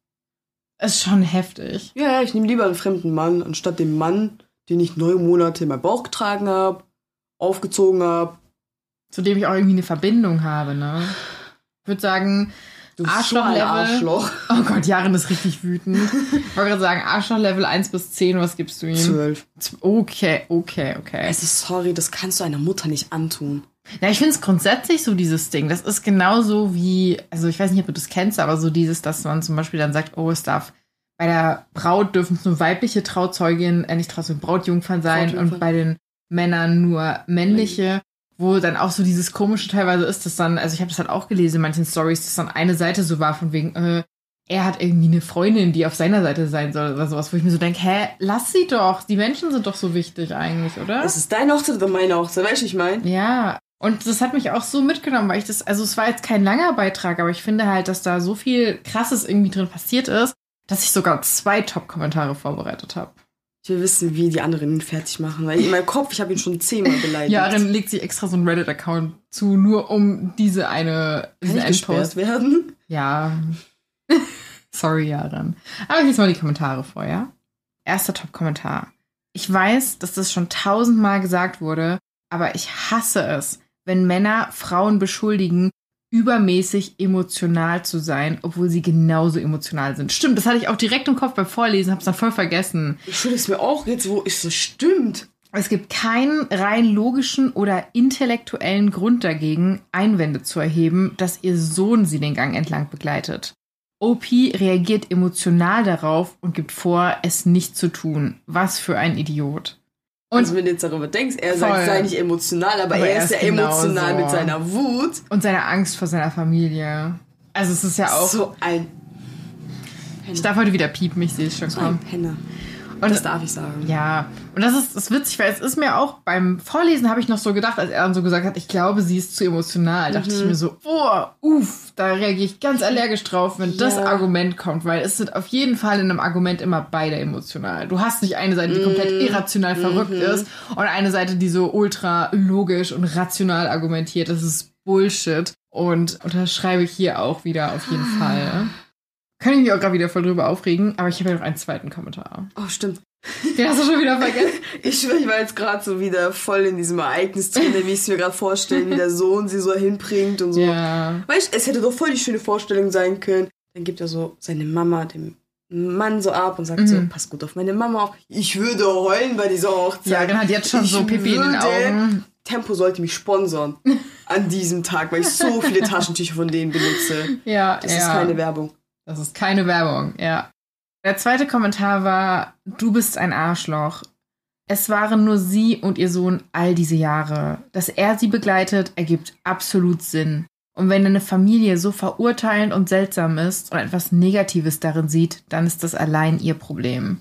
Ist schon heftig. Ja, ja, ich nehme lieber einen fremden Mann, anstatt dem Mann, den ich neun Monate in meinem Bauch getragen habe, aufgezogen habe. Zu dem ich auch irgendwie eine Verbindung habe, ne? Ich würde sagen, Arschloch-Level. Arschloch. Oh Gott, Jaren ist richtig wütend. Ich wollte gerade sagen, Arschloch-Level eins bis zehn, was gibst du ihm? zwölf. Okay, okay, okay. Also sorry, das kannst du einer Mutter nicht antun. Ja, ich finde es grundsätzlich so, dieses Ding. Das ist genauso wie, also ich weiß nicht, ob du das kennst, aber so dieses, dass man zum Beispiel dann sagt, oh, es darf, bei der Braut dürfen es nur weibliche Trauzeugin, äh, nicht Trauzeugin, Brautjungfern sein Brautjungfern. Und bei den Männern nur männliche. Wo dann auch so dieses Komische teilweise ist, dass dann, also ich habe das halt auch gelesen in manchen Stories, dass dann eine Seite so war von wegen, äh, er hat irgendwie eine Freundin, die auf seiner Seite sein soll oder sowas, wo ich mir so denke, hä, lass sie doch, die Menschen sind doch so wichtig eigentlich, oder? Ist es deine Hochzeit oder meine Hochzeit, weißt du, ich meine? Ja, und das hat mich auch so mitgenommen, weil ich das, also es war jetzt kein langer Beitrag, aber ich finde halt, dass da so viel Krasses irgendwie drin passiert ist, dass ich sogar zwei Top-Kommentare vorbereitet habe. Ich will wissen, wie die anderen ihn fertig machen, weil in meinem Kopf, ich habe ihn schon zehnmal beleidigt. Jaren legt sich extra so einen Reddit-Account zu, nur um diese eine Kann ich gesperrt werden? Ja. Sorry, Jaren. Aber ich lese mal die Kommentare vor, ja? Erster Top-Kommentar. Ich weiß, dass das schon tausendmal gesagt wurde, aber ich hasse es, wenn Männer Frauen beschuldigen, übermäßig emotional zu sein, obwohl sie genauso emotional sind. Stimmt, das hatte ich auch direkt im Kopf beim Vorlesen, hab's dann voll vergessen. Ich schulde es mir auch jetzt, wo ist das stimmt. Es gibt keinen rein logischen oder intellektuellen Grund dagegen, Einwände zu erheben, dass ihr Sohn sie den Gang entlang begleitet. O P reagiert emotional darauf und gibt vor, es nicht zu tun. Was für ein Idiot. Und also wenn du jetzt darüber denkst, er voll. sagt, sei nicht emotional, aber, aber er ist ja emotional mit seiner Wut. Und seiner Angst vor seiner Familie. Also es ist ja auch... So ein Penner. Ich darf heute wieder piepen, ich sehe es schon so kommen. Ein Penner. Und das darf ich sagen. Ja, und das ist, das ist witzig, weil es ist mir auch beim Vorlesen habe ich noch so gedacht, als er dann so gesagt hat, ich glaube, sie ist zu emotional. Mhm. Dachte ich mir so, oh, uff, da reagiere ich ganz allergisch drauf, wenn ja. das Argument kommt, weil es sind auf jeden Fall in einem Argument immer beide emotional. Du hast nicht eine Seite, die komplett irrational mhm. verrückt ist und eine Seite, die so ultra logisch und rational argumentiert. Das ist Bullshit. Und unterschreibe ich hier auch wieder auf jeden Fall. Kann ich mich auch gerade wieder voll drüber aufregen, aber ich habe ja noch einen zweiten Kommentar. Oh, stimmt. Den hast du schon wieder vergessen? Ich schwöre, ich war jetzt gerade so wieder voll in diesem Ereignis drin, wie ich es mir gerade vorstelle, wie der Sohn sie so hinbringt und so. Ja. Weißt du, es hätte doch voll die schöne Vorstellung sein können. Dann gibt er so seine Mama dem Mann so ab und sagt mhm. so, pass gut auf meine Mama auf. Ich würde heulen bei dieser Hochzeit. Ja, genau, die hat schon ich so Pipi in den Augen. Tempo sollte mich sponsern an diesem Tag, weil ich so viele Taschentücher von denen benutze. Ja, Das ja. ist keine Werbung. Das ist keine Werbung, ja. Der zweite Kommentar war, du bist ein Arschloch. Es waren nur sie und ihr Sohn all diese Jahre. Dass er sie begleitet, ergibt absolut Sinn. Und wenn eine Familie so verurteilend und seltsam ist und etwas Negatives darin sieht, dann ist das allein ihr Problem.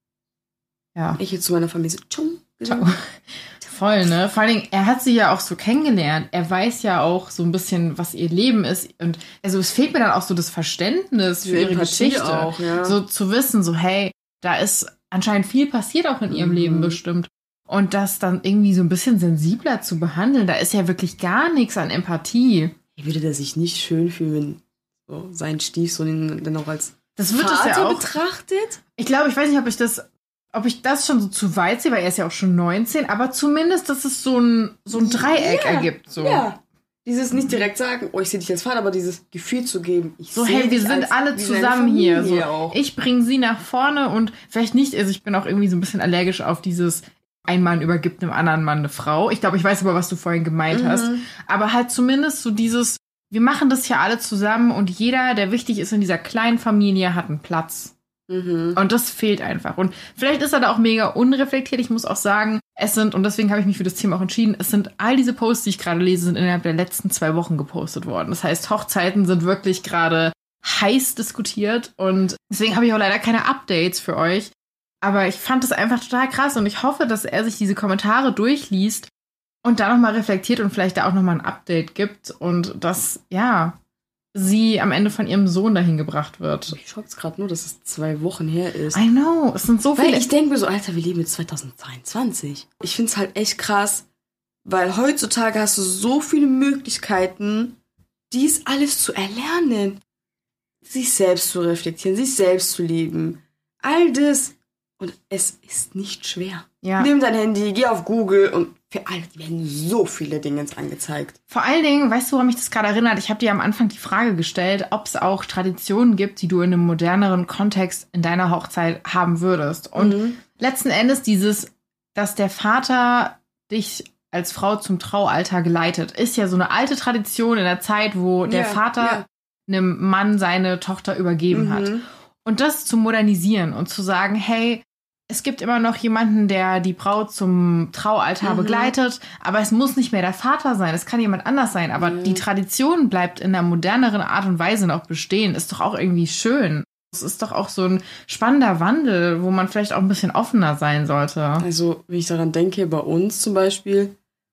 Ja. Ich jetzt zu meiner Familie so, ciao. Ciao. Voll, ne? Vor allen Dingen, er hat sie ja auch so kennengelernt. Er weiß ja auch so ein bisschen, was ihr Leben ist. Und also es fehlt mir dann auch so das Verständnis für ihre Geschichte. Auch, ja. So zu wissen, so hey, da ist anscheinend viel passiert auch in ihrem mhm. Leben bestimmt. Und das dann irgendwie so ein bisschen sensibler zu behandeln, da ist ja wirklich gar nichts an Empathie. Würde der sich nicht schön fühlen, wenn so sein Stiefsohn ihn dann auch als das wird Vater es ja auch betrachtet? Ich glaube, ich weiß nicht, ob ich das Ob ich das schon so zu weit sehe, weil er ist ja auch schon neunzehn, aber zumindest, dass es so ein, so ein Dreieck ja, ergibt. So. Ja, dieses nicht direkt sagen, oh, ich sehe dich als Vater, aber dieses Gefühl zu geben. Ich so, hey, wir sind alle zusammen hier. So, auch. Ich bringe sie nach vorne und vielleicht nicht, also ich bin auch irgendwie so ein bisschen allergisch auf dieses, ein Mann übergibt einem anderen Mann eine Frau. Ich glaube, ich weiß aber, was du vorhin gemeint mhm. hast. Aber halt zumindest so dieses, wir machen das hier alle zusammen und jeder, der wichtig ist in dieser kleinen Familie, hat einen Platz. Mhm. Und das fehlt einfach. Und vielleicht ist er da auch mega unreflektiert. Ich muss auch sagen, es sind, und deswegen habe ich mich für das Thema auch entschieden, es sind all diese Posts, die ich gerade lese, sind innerhalb der letzten zwei Wochen gepostet worden. Das heißt, Hochzeiten sind wirklich gerade heiß diskutiert und deswegen habe ich auch leider keine Updates für euch. Aber ich fand das einfach total krass und ich hoffe, dass er sich diese Kommentare durchliest und da nochmal reflektiert und vielleicht da auch nochmal ein Update gibt und dass, ja, sie am Ende von ihrem Sohn dahin gebracht wird. Ich schockt's gerade nur, dass es zwei Wochen her ist. I know, es sind so viele. Weil ich denke mir so, Alter, wir leben jetzt zweitausendzweiundzwanzig. Ich find's halt echt krass, weil heutzutage hast du so viele Möglichkeiten, dies alles zu erlernen. Sich selbst zu reflektieren, sich selbst zu lieben. All das. Und es ist nicht schwer. Ja. Nimm dein Handy, geh auf Google und für alle werden so viele Dinge angezeigt. Vor allen Dingen, weißt du, woran mich das gerade erinnert? Ich habe dir am Anfang die Frage gestellt, ob es auch Traditionen gibt, die du in einem moderneren Kontext in deiner Hochzeit haben würdest. Und mhm. letzten Endes dieses, dass der Vater dich als Frau zum Traualtar geleitet, ist ja so eine alte Tradition in der Zeit, wo der ja, Vater ja. einem Mann seine Tochter übergeben mhm. hat. Und das zu modernisieren und zu sagen, hey, es gibt immer noch jemanden, der die Braut zum Traualtar mhm. begleitet, aber es muss nicht mehr der Vater sein, es kann jemand anders sein, aber mhm. die Tradition bleibt in einer moderneren Art und Weise noch bestehen, ist doch auch irgendwie schön. Es ist doch auch so ein spannender Wandel, wo man vielleicht auch ein bisschen offener sein sollte. Also, wenn ich daran denke, bei uns zum Beispiel,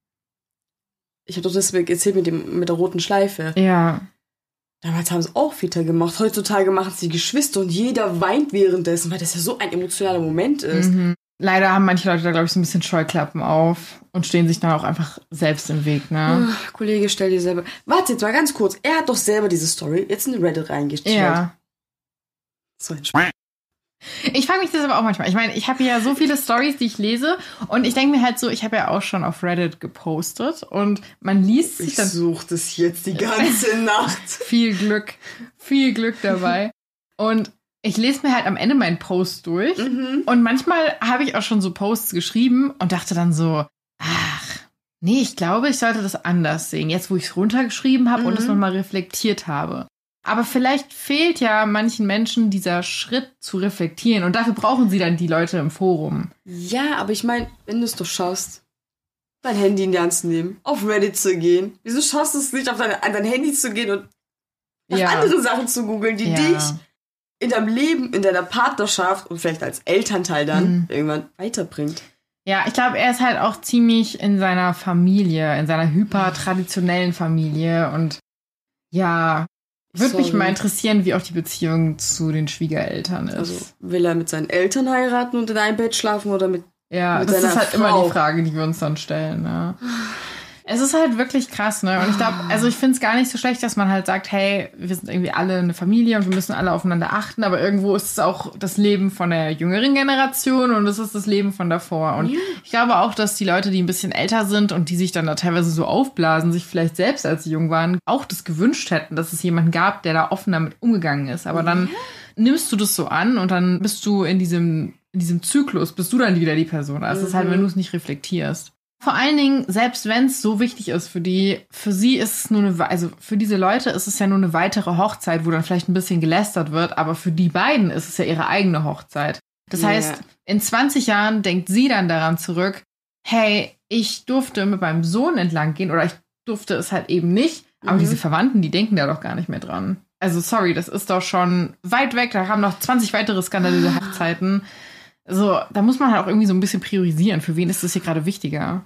ich habe doch das erzählt mit, dem, mit der roten Schleife. Ja. Damals haben es auch Väter gemacht. Heutzutage machen es die Geschwister und jeder weint währenddessen, weil das ja so ein emotionaler Moment ist. Mhm. Leider haben manche Leute da, glaube ich, so ein bisschen Scheuklappen auf und stehen sich dann auch einfach selbst im Weg, ne? Ach, Kollege, stell dir selber... Warte jetzt mal ganz kurz. Er hat doch selber diese Story jetzt in Reddit reingestellt. Ja. So ein Sp- Ich frage mich das aber auch manchmal. Ich meine, ich habe ja so viele Stories, die ich lese und ich denke mir halt so, ich habe ja auch schon auf Reddit gepostet und man liest sich Ich dann... suche das jetzt die ganze Nacht. Viel Glück, viel Glück dabei. Und ich lese mir halt am Ende meinen Post durch Mhm. und manchmal habe ich auch schon so Posts geschrieben und dachte dann so, ach, nee, ich glaube, ich sollte das anders sehen, jetzt wo ich es runtergeschrieben habe Mhm. und es nochmal reflektiert habe. Aber vielleicht fehlt ja manchen Menschen dieser Schritt zu reflektieren und dafür brauchen sie dann die Leute im Forum. Ja, aber ich meine, wenn du es doch schaust, dein Handy in die Hand zu nehmen, auf Reddit zu gehen, wieso schaffst du es nicht, auf deine, an dein Handy zu gehen und nach Ja. andere Sachen zu googeln, die Ja. dich in deinem Leben, in deiner Partnerschaft und vielleicht als Elternteil dann Mhm. irgendwann weiterbringt? Ja, ich glaube, er ist halt auch ziemlich in seiner Familie, in seiner hyper-traditionellen Familie und ja, würde mich Sorry. mal interessieren, wie auch die Beziehung zu den Schwiegereltern ist. Also will er mit seinen Eltern heiraten und in einem Bett schlafen oder mit... ja, mit das seiner ist halt Frau. immer die Frage, die wir uns dann stellen. Ne? Es ist halt wirklich krass, ne? Und ich glaube, also ich finde es gar nicht so schlecht, dass man halt sagt, hey, wir sind irgendwie alle eine Familie und wir müssen alle aufeinander achten, aber irgendwo ist es auch das Leben von der jüngeren Generation und es ist das Leben von davor. Und Ja. ich glaube auch, dass die Leute, die ein bisschen älter sind und die sich dann da teilweise so aufblasen, sich vielleicht selbst, als sie jung waren, auch das gewünscht hätten, dass es jemanden gab, der da offen damit umgegangen ist. Aber dann nimmst du das so an und dann bist du in diesem, in diesem Zyklus, bist du dann wieder die Person. Also es ist halt, wenn du es nicht reflektierst. Vor allen Dingen, selbst wenn es so wichtig ist für die, für sie ist es nur eine, also für diese Leute ist es ja nur eine weitere Hochzeit, wo dann vielleicht ein bisschen gelästert wird, aber für die beiden ist es ja ihre eigene Hochzeit. Das Ja. heißt, in zwanzig Jahren denkt sie dann daran zurück, hey, ich durfte mit meinem Sohn entlang gehen oder ich durfte es halt eben nicht, aber Mhm. diese Verwandten, die denken da doch gar nicht mehr dran. Also sorry, das ist doch schon weit weg, da haben noch zwanzig weitere skandalöse Hochzeiten. Also da muss man halt auch irgendwie so ein bisschen priorisieren, für wen ist das hier gerade wichtiger.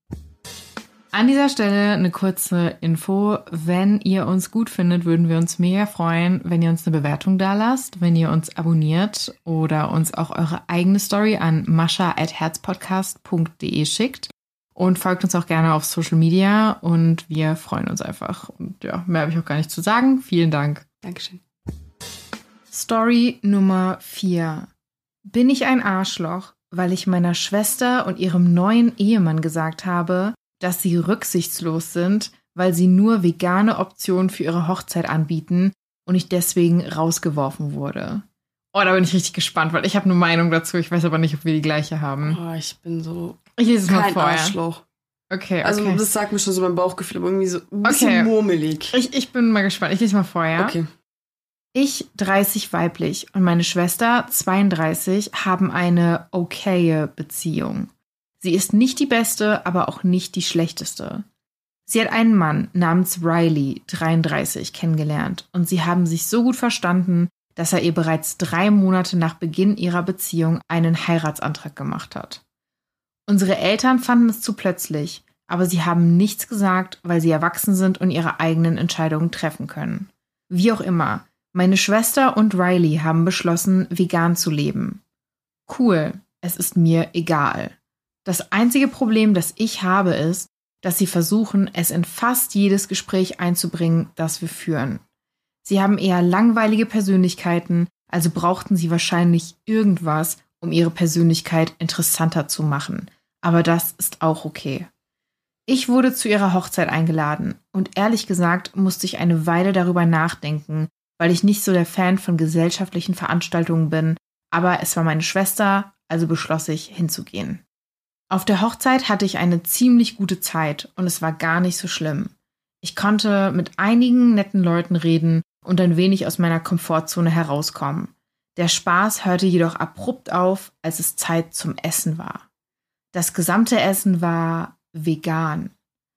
An dieser Stelle eine kurze Info. Wenn ihr uns gut findet, würden wir uns mega freuen, wenn ihr uns eine Bewertung da lasst, wenn ihr uns abonniert oder uns auch eure eigene Story an mascha at herzpodcast punkt de schickt. Und folgt uns auch gerne auf Social Media und wir freuen uns einfach. Und ja, mehr habe ich auch gar nicht zu sagen. Vielen Dank. Dankeschön. Story Nummer vier. Bin ich ein Arschloch, weil ich meiner Schwester und ihrem neuen Ehemann gesagt habe, dass sie rücksichtslos sind, weil sie nur vegane Optionen für ihre Hochzeit anbieten und ich deswegen rausgeworfen wurde? Oh, da bin ich richtig gespannt, weil ich habe eine Meinung dazu. Ich weiß aber nicht, ob wir die gleiche haben. Oh, ich bin so Ich lese es mal kein vorher. Arschloch. Okay, okay. Also das sagt mir schon so mein Bauchgefühl, aber irgendwie so ein bisschen Okay. murmelig. ich, ich bin mal gespannt. Ich lese mal vorher. Okay. Ich, dreißig weiblich und meine Schwester, zweiunddreißig, haben eine okaye Beziehung. Sie ist nicht die beste, aber auch nicht die schlechteste. Sie hat einen Mann namens Riley, dreiunddreißig, kennengelernt und sie haben sich so gut verstanden, dass er ihr bereits drei Monate nach Beginn ihrer Beziehung einen Heiratsantrag gemacht hat. Unsere Eltern fanden es zu plötzlich, aber sie haben nichts gesagt, weil sie erwachsen sind und ihre eigenen Entscheidungen treffen können. Wie auch immer, meine Schwester und Riley haben beschlossen, vegan zu leben. Cool, es ist mir egal. Das einzige Problem, das ich habe, ist, dass sie versuchen, es in fast jedes Gespräch einzubringen, das wir führen. Sie haben eher langweilige Persönlichkeiten, also brauchten sie wahrscheinlich irgendwas, um ihre Persönlichkeit interessanter zu machen. Aber das ist auch okay. Ich wurde zu ihrer Hochzeit eingeladen und ehrlich gesagt musste ich eine Weile darüber nachdenken, weil ich nicht so der Fan von gesellschaftlichen Veranstaltungen bin, aber es war meine Schwester, also beschloss ich, hinzugehen. Auf der Hochzeit hatte ich eine ziemlich gute Zeit und es war gar nicht so schlimm. Ich konnte mit einigen netten Leuten reden und ein wenig aus meiner Komfortzone herauskommen. Der Spaß hörte jedoch abrupt auf, als es Zeit zum Essen war. Das gesamte Essen war vegan.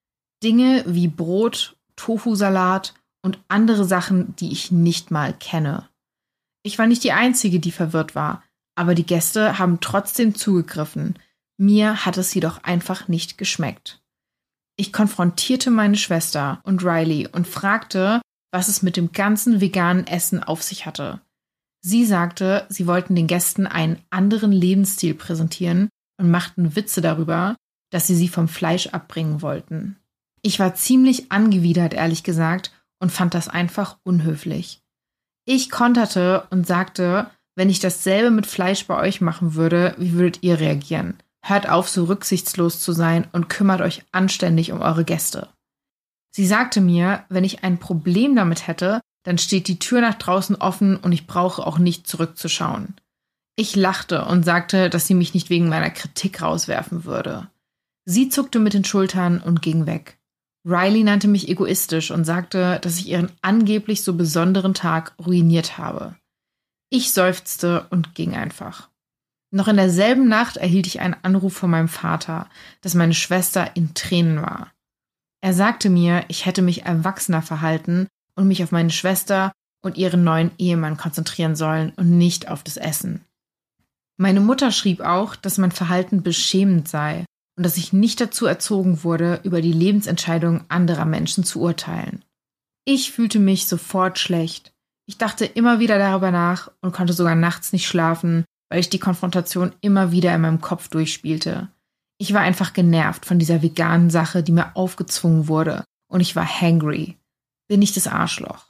Dinge wie Brot, Tofusalat und andere Sachen, die ich nicht mal kenne. Ich war nicht die Einzige, die verwirrt war, aber die Gäste haben trotzdem zugegriffen. Mir hat es jedoch einfach nicht geschmeckt. Ich konfrontierte meine Schwester und Riley und fragte, was es mit dem ganzen veganen Essen auf sich hatte. Sie sagte, sie wollten den Gästen einen anderen Lebensstil präsentieren und machten Witze darüber, dass sie sie vom Fleisch abbringen wollten. Ich war ziemlich angewidert, ehrlich gesagt, und fand das einfach unhöflich. Ich konterte und sagte, wenn ich dasselbe mit Fleisch bei euch machen würde, wie würdet ihr reagieren? Hört auf, so rücksichtslos zu sein und kümmert euch anständig um eure Gäste. Sie sagte mir, wenn ich ein Problem damit hätte, dann steht die Tür nach draußen offen und ich brauche auch nicht zurückzuschauen. Ich lachte und sagte, dass sie mich nicht wegen meiner Kritik rauswerfen würde. Sie zuckte mit den Schultern und ging weg. Riley nannte mich egoistisch und sagte, dass ich ihren angeblich so besonderen Tag ruiniert habe. Ich seufzte und ging einfach. Noch in derselben Nacht erhielt ich einen Anruf von meinem Vater, dass meine Schwester in Tränen war. Er sagte mir, ich hätte mich erwachsener verhalten und mich auf meine Schwester und ihren neuen Ehemann konzentrieren sollen und nicht auf das Essen. Meine Mutter schrieb auch, dass mein Verhalten beschämend sei und dass ich nicht dazu erzogen wurde, über die Lebensentscheidungen anderer Menschen zu urteilen. Ich fühlte mich sofort schlecht. Ich dachte immer wieder darüber nach und konnte sogar nachts nicht schlafen, weil ich die Konfrontation immer wieder in meinem Kopf durchspielte. Ich war einfach genervt von dieser veganen Sache, die mir aufgezwungen wurde, und ich war hangry. Bin ich das Arschloch?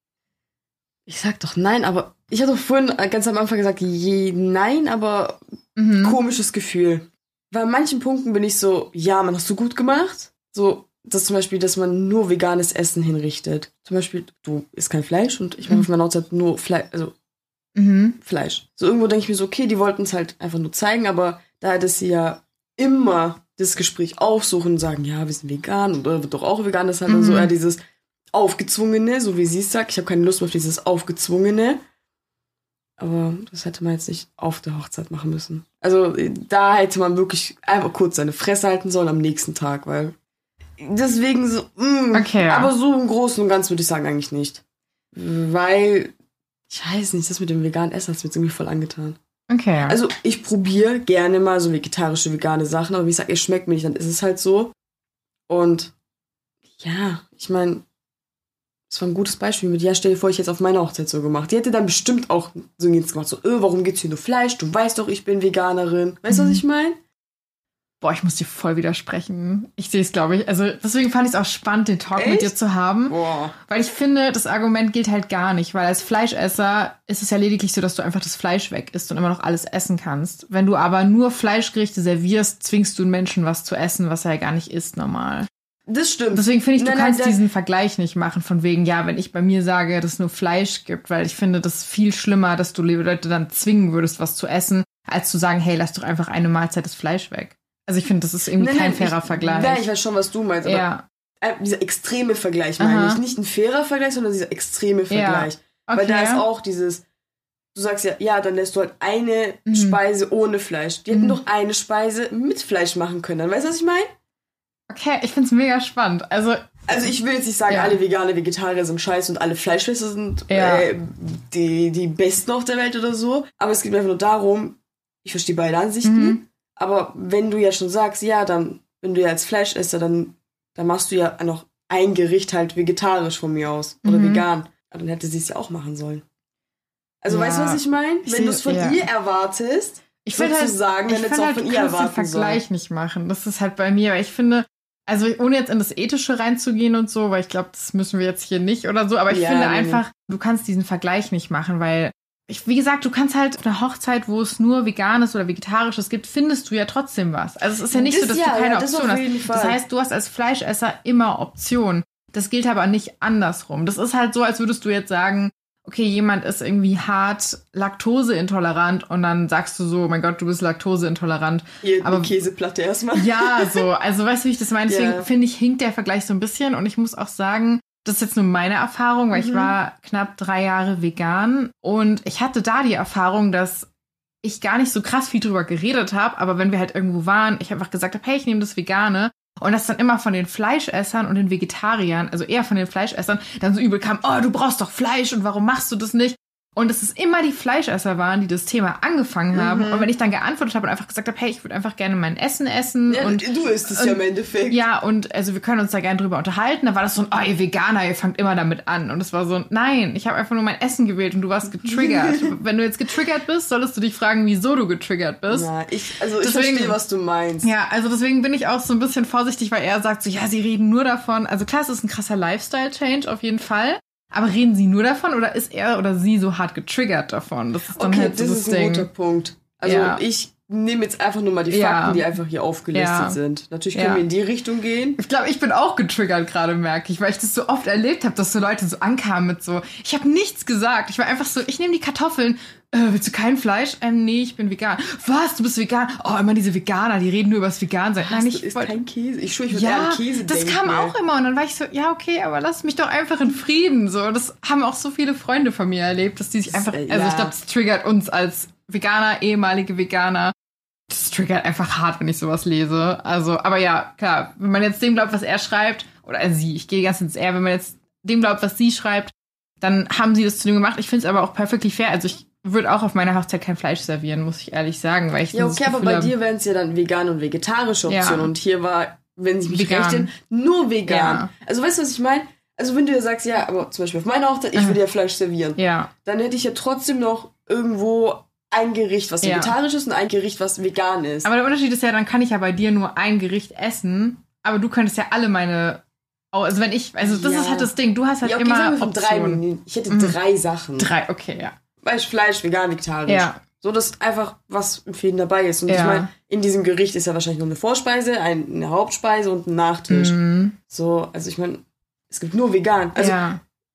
Ich sag doch nein, aber ich hatte doch vorhin ganz am Anfang gesagt, je nein, aber mhm. komisches Gefühl. Weil an manchen Punkten bin ich so, ja, man, hast du gut gemacht. So, das zum Beispiel, dass man nur veganes Essen hinrichtet. Zum Beispiel, du isst kein Fleisch und ich mache mhm. auf meiner Hochzeit nur Fleisch, also mhm. Fleisch. So irgendwo denke ich mir so, okay, die wollten es halt einfach nur zeigen, aber da dass sie ja immer das Gespräch aufsuchen und sagen, ja, wir sind vegan oder wird doch auch vegan, das ist halt mhm. dann so eher dieses Aufgezwungene, so wie sie es sagt. Ich habe keine Lust mehr auf dieses Aufgezwungene. Aber das hätte man jetzt nicht auf der Hochzeit machen müssen. Also da hätte man wirklich einfach kurz seine Fresse halten sollen am nächsten Tag, weil deswegen so, mh, okay, ja. Aber so im Großen und Ganzen würde ich sagen eigentlich nicht. Weil, ich weiß nicht, das mit dem veganen Essen hat es mir jetzt irgendwie voll angetan. Okay. Ja. Also ich probiere gerne mal so vegetarische, vegane Sachen, aber wie ich sage, es schmeckt mir nicht, dann ist es halt so. Und ja, ich meine, das war ein gutes Beispiel mit, ja, stell dir vor, ich hätte es auf meiner Hochzeit so gemacht. Die hätte dann bestimmt auch so jetzt gemacht, so, öh, warum gibt's hier nur Fleisch? Du weißt doch, ich bin Veganerin. Weißt du, mhm. was ich meine? Boah, ich muss dir voll widersprechen. Ich sehe es, glaube ich. Also deswegen fand ich es auch spannend, den Talk Echt? mit dir zu haben. Boah. Weil ich finde, das Argument gilt halt gar nicht. Weil als Fleischesser ist es ja lediglich so, dass du einfach das Fleisch weg isst und immer noch alles essen kannst. Wenn du aber nur Fleischgerichte servierst, zwingst du einen Menschen was zu essen, was er ja gar nicht isst normal. Das stimmt. Deswegen finde ich, du nein, kannst nein, diesen Vergleich nicht machen, von wegen, ja, wenn ich bei mir sage, dass es nur Fleisch gibt, weil ich finde, das ist viel schlimmer, dass du Leute dann zwingen würdest, was zu essen, als zu sagen, hey, lass doch einfach eine Mahlzeit das Fleisch weg. Also ich finde, das ist irgendwie nein, kein nein, fairer ich, Vergleich. Ja, ich weiß schon, was du meinst, aber ja. äh, dieser extreme Vergleich meine Aha. ich. Nicht ein fairer Vergleich, sondern dieser extreme Vergleich. Ja. Okay. Weil da ist auch dieses, du sagst ja, ja, dann lässt du halt eine mhm. Speise ohne Fleisch. Die hätten mhm. doch eine Speise mit Fleisch machen können. Dann weißt du, was ich meine? Okay, ich find's mega spannend. Also, also ich will jetzt nicht sagen, ja. alle vegane Vegetarier sind scheiße und alle Fleischesser sind ja. äh, die, die Besten auf der Welt oder so. Aber es geht mir einfach nur darum, ich verstehe beide Ansichten, mhm. aber wenn du ja schon sagst, ja, dann, wenn du ja als Fleischesser, dann, dann machst du ja noch ein Gericht halt vegetarisch von mir aus oder mhm. vegan. Aber dann hätte sie es ja auch machen sollen. Also ja. weißt du, was ich meine? Wenn du es von ja. ihr erwartest, ich würde halt sagen, wenn jetzt auch halt, von ihr erwarten den Vergleich soll. nicht machen. Das ist halt bei mir, weil ich finde, also ohne jetzt in das Ethische reinzugehen und so, weil ich glaube, das müssen wir jetzt hier nicht oder so, aber ich ja, finde nee, einfach, nee. du kannst diesen Vergleich nicht machen, weil, ich, wie gesagt, du kannst halt auf einer Hochzeit, wo es nur Veganes oder Vegetarisches gibt, findest du ja trotzdem was. Also es ist ja nicht das, so, dass ja, du keine ja, Option hast. Das heißt, du hast als Fleischesser immer Optionen. Das gilt aber nicht andersrum. Das ist halt so, als würdest du jetzt sagen, okay, jemand ist irgendwie hart laktoseintolerant und dann sagst du so, mein Gott, du bist laktoseintolerant. Hier, aber eine Käseplatte erstmal. Ja, so. Also weißt du, wie ich das meine? Deswegen yeah. finde ich, hinkt der Vergleich so ein bisschen. Und ich muss auch sagen, das ist jetzt nur meine Erfahrung, weil mhm. ich war knapp drei Jahre vegan. Und ich hatte da die Erfahrung, dass ich gar nicht so krass viel drüber geredet habe. Aber wenn wir halt irgendwo waren, ich einfach gesagt habe, hey, ich nehme das Vegane. Und das dann immer von den Fleischessern und den Vegetariern, also eher von den Fleischessern, dann so übel kam, oh, du brauchst doch Fleisch und warum machst du das nicht? Und dass es immer die Fleischesser waren, die das Thema angefangen haben. Mhm. Und wenn ich dann geantwortet habe und einfach gesagt habe, hey, ich würde einfach gerne mein Essen essen. Ja, und du isst es und, ja im Endeffekt. Ja, und also wir können uns da gerne drüber unterhalten. Da war das so ein, oh, ihr Veganer, ihr fangt immer damit an. Und es war so, nein, ich habe einfach nur mein Essen gewählt und du warst getriggert. Wenn du jetzt getriggert bist, solltest du dich fragen, wieso du getriggert bist. Ja, ich, also ich deswegen, verstehe, was du meinst. Ja, also deswegen bin ich auch so ein bisschen vorsichtig, weil er sagt so, ja, sie reden nur davon. Also klar, es ist ein krasser Lifestyle-Change auf jeden Fall. Aber reden sie nur davon oder ist er oder sie so hart getriggert davon? Das ist dann okay, halt so das das ist ein Ding. guter Punkt. Also Ja. ich nehme jetzt einfach nur mal die Fakten, Ja. die einfach hier aufgelistet Ja. sind. Natürlich können Ja. wir in die Richtung gehen. Ich glaube, ich bin auch getriggert gerade, merke ich, weil ich das so oft erlebt habe, dass so Leute so ankamen mit so, ich habe nichts gesagt. Ich war einfach so, ich nehme die Kartoffeln. Äh, willst du kein Fleisch? Ähm, nee, ich bin vegan. Was? Du bist vegan? Oh, immer diese Veganer, die reden nur über das Vegan-Sein. Nein, du ich isst wollt- kein Käse. Ich schwöre, ich würde eher Ja, an Käse das denken. kam auch immer. Und dann war ich so, ja, okay, aber lass mich doch einfach in Frieden. So, das haben auch so viele Freunde von mir erlebt, dass die sich Das, einfach, äh, also ja. ich glaube, das triggert uns als Veganer, ehemalige Veganer. Das triggert einfach hart, wenn ich sowas lese. Also, aber ja, klar, wenn man jetzt dem glaubt, was er schreibt, oder äh, sie, ich gehe ganz ins R, wenn man jetzt dem glaubt, was sie schreibt, dann haben sie das zu dem gemacht. Ich finde es aber auch perfektly fair. Also ich würde auch auf meiner Hochzeit kein Fleisch servieren, muss ich ehrlich sagen, weil ich Ja, dieses okay, aber Gefühl bei habe- dir wären es ja dann vegane und vegetarische Optionen. Ja. Und hier war, wenn ich mich Vegan. recht entsinne, nur vegan. Ja. Also weißt du, was ich meine? Also wenn du ja sagst, ja, aber zum Beispiel auf meiner Hochzeit, ich Äh. würde ja Fleisch servieren. Ja, Dann hätte ich ja trotzdem noch irgendwo ein Gericht, was Ja. vegetarisch ist und ein Gericht, was vegan ist. aber der Unterschied ist ja, dann kann ich ja bei dir nur ein Gericht essen, aber du könntest ja alle meine, oh, also wenn ich, also das Ja. ist halt das Ding, du hast halt ja, okay, immer sagen wir von drei Optionen. Menüs. Ich hätte Mhm. drei Sachen. Drei, okay, ja. Weißt du, Fleisch, vegan, vegetarisch. Ja, So, dass einfach was für jeden dabei ist. Und Ja. ich meine, in diesem Gericht ist ja wahrscheinlich nur eine Vorspeise, ein- eine Hauptspeise und ein Nachtisch. mhm. So, also ich meine, es gibt nur vegan. Also, ja.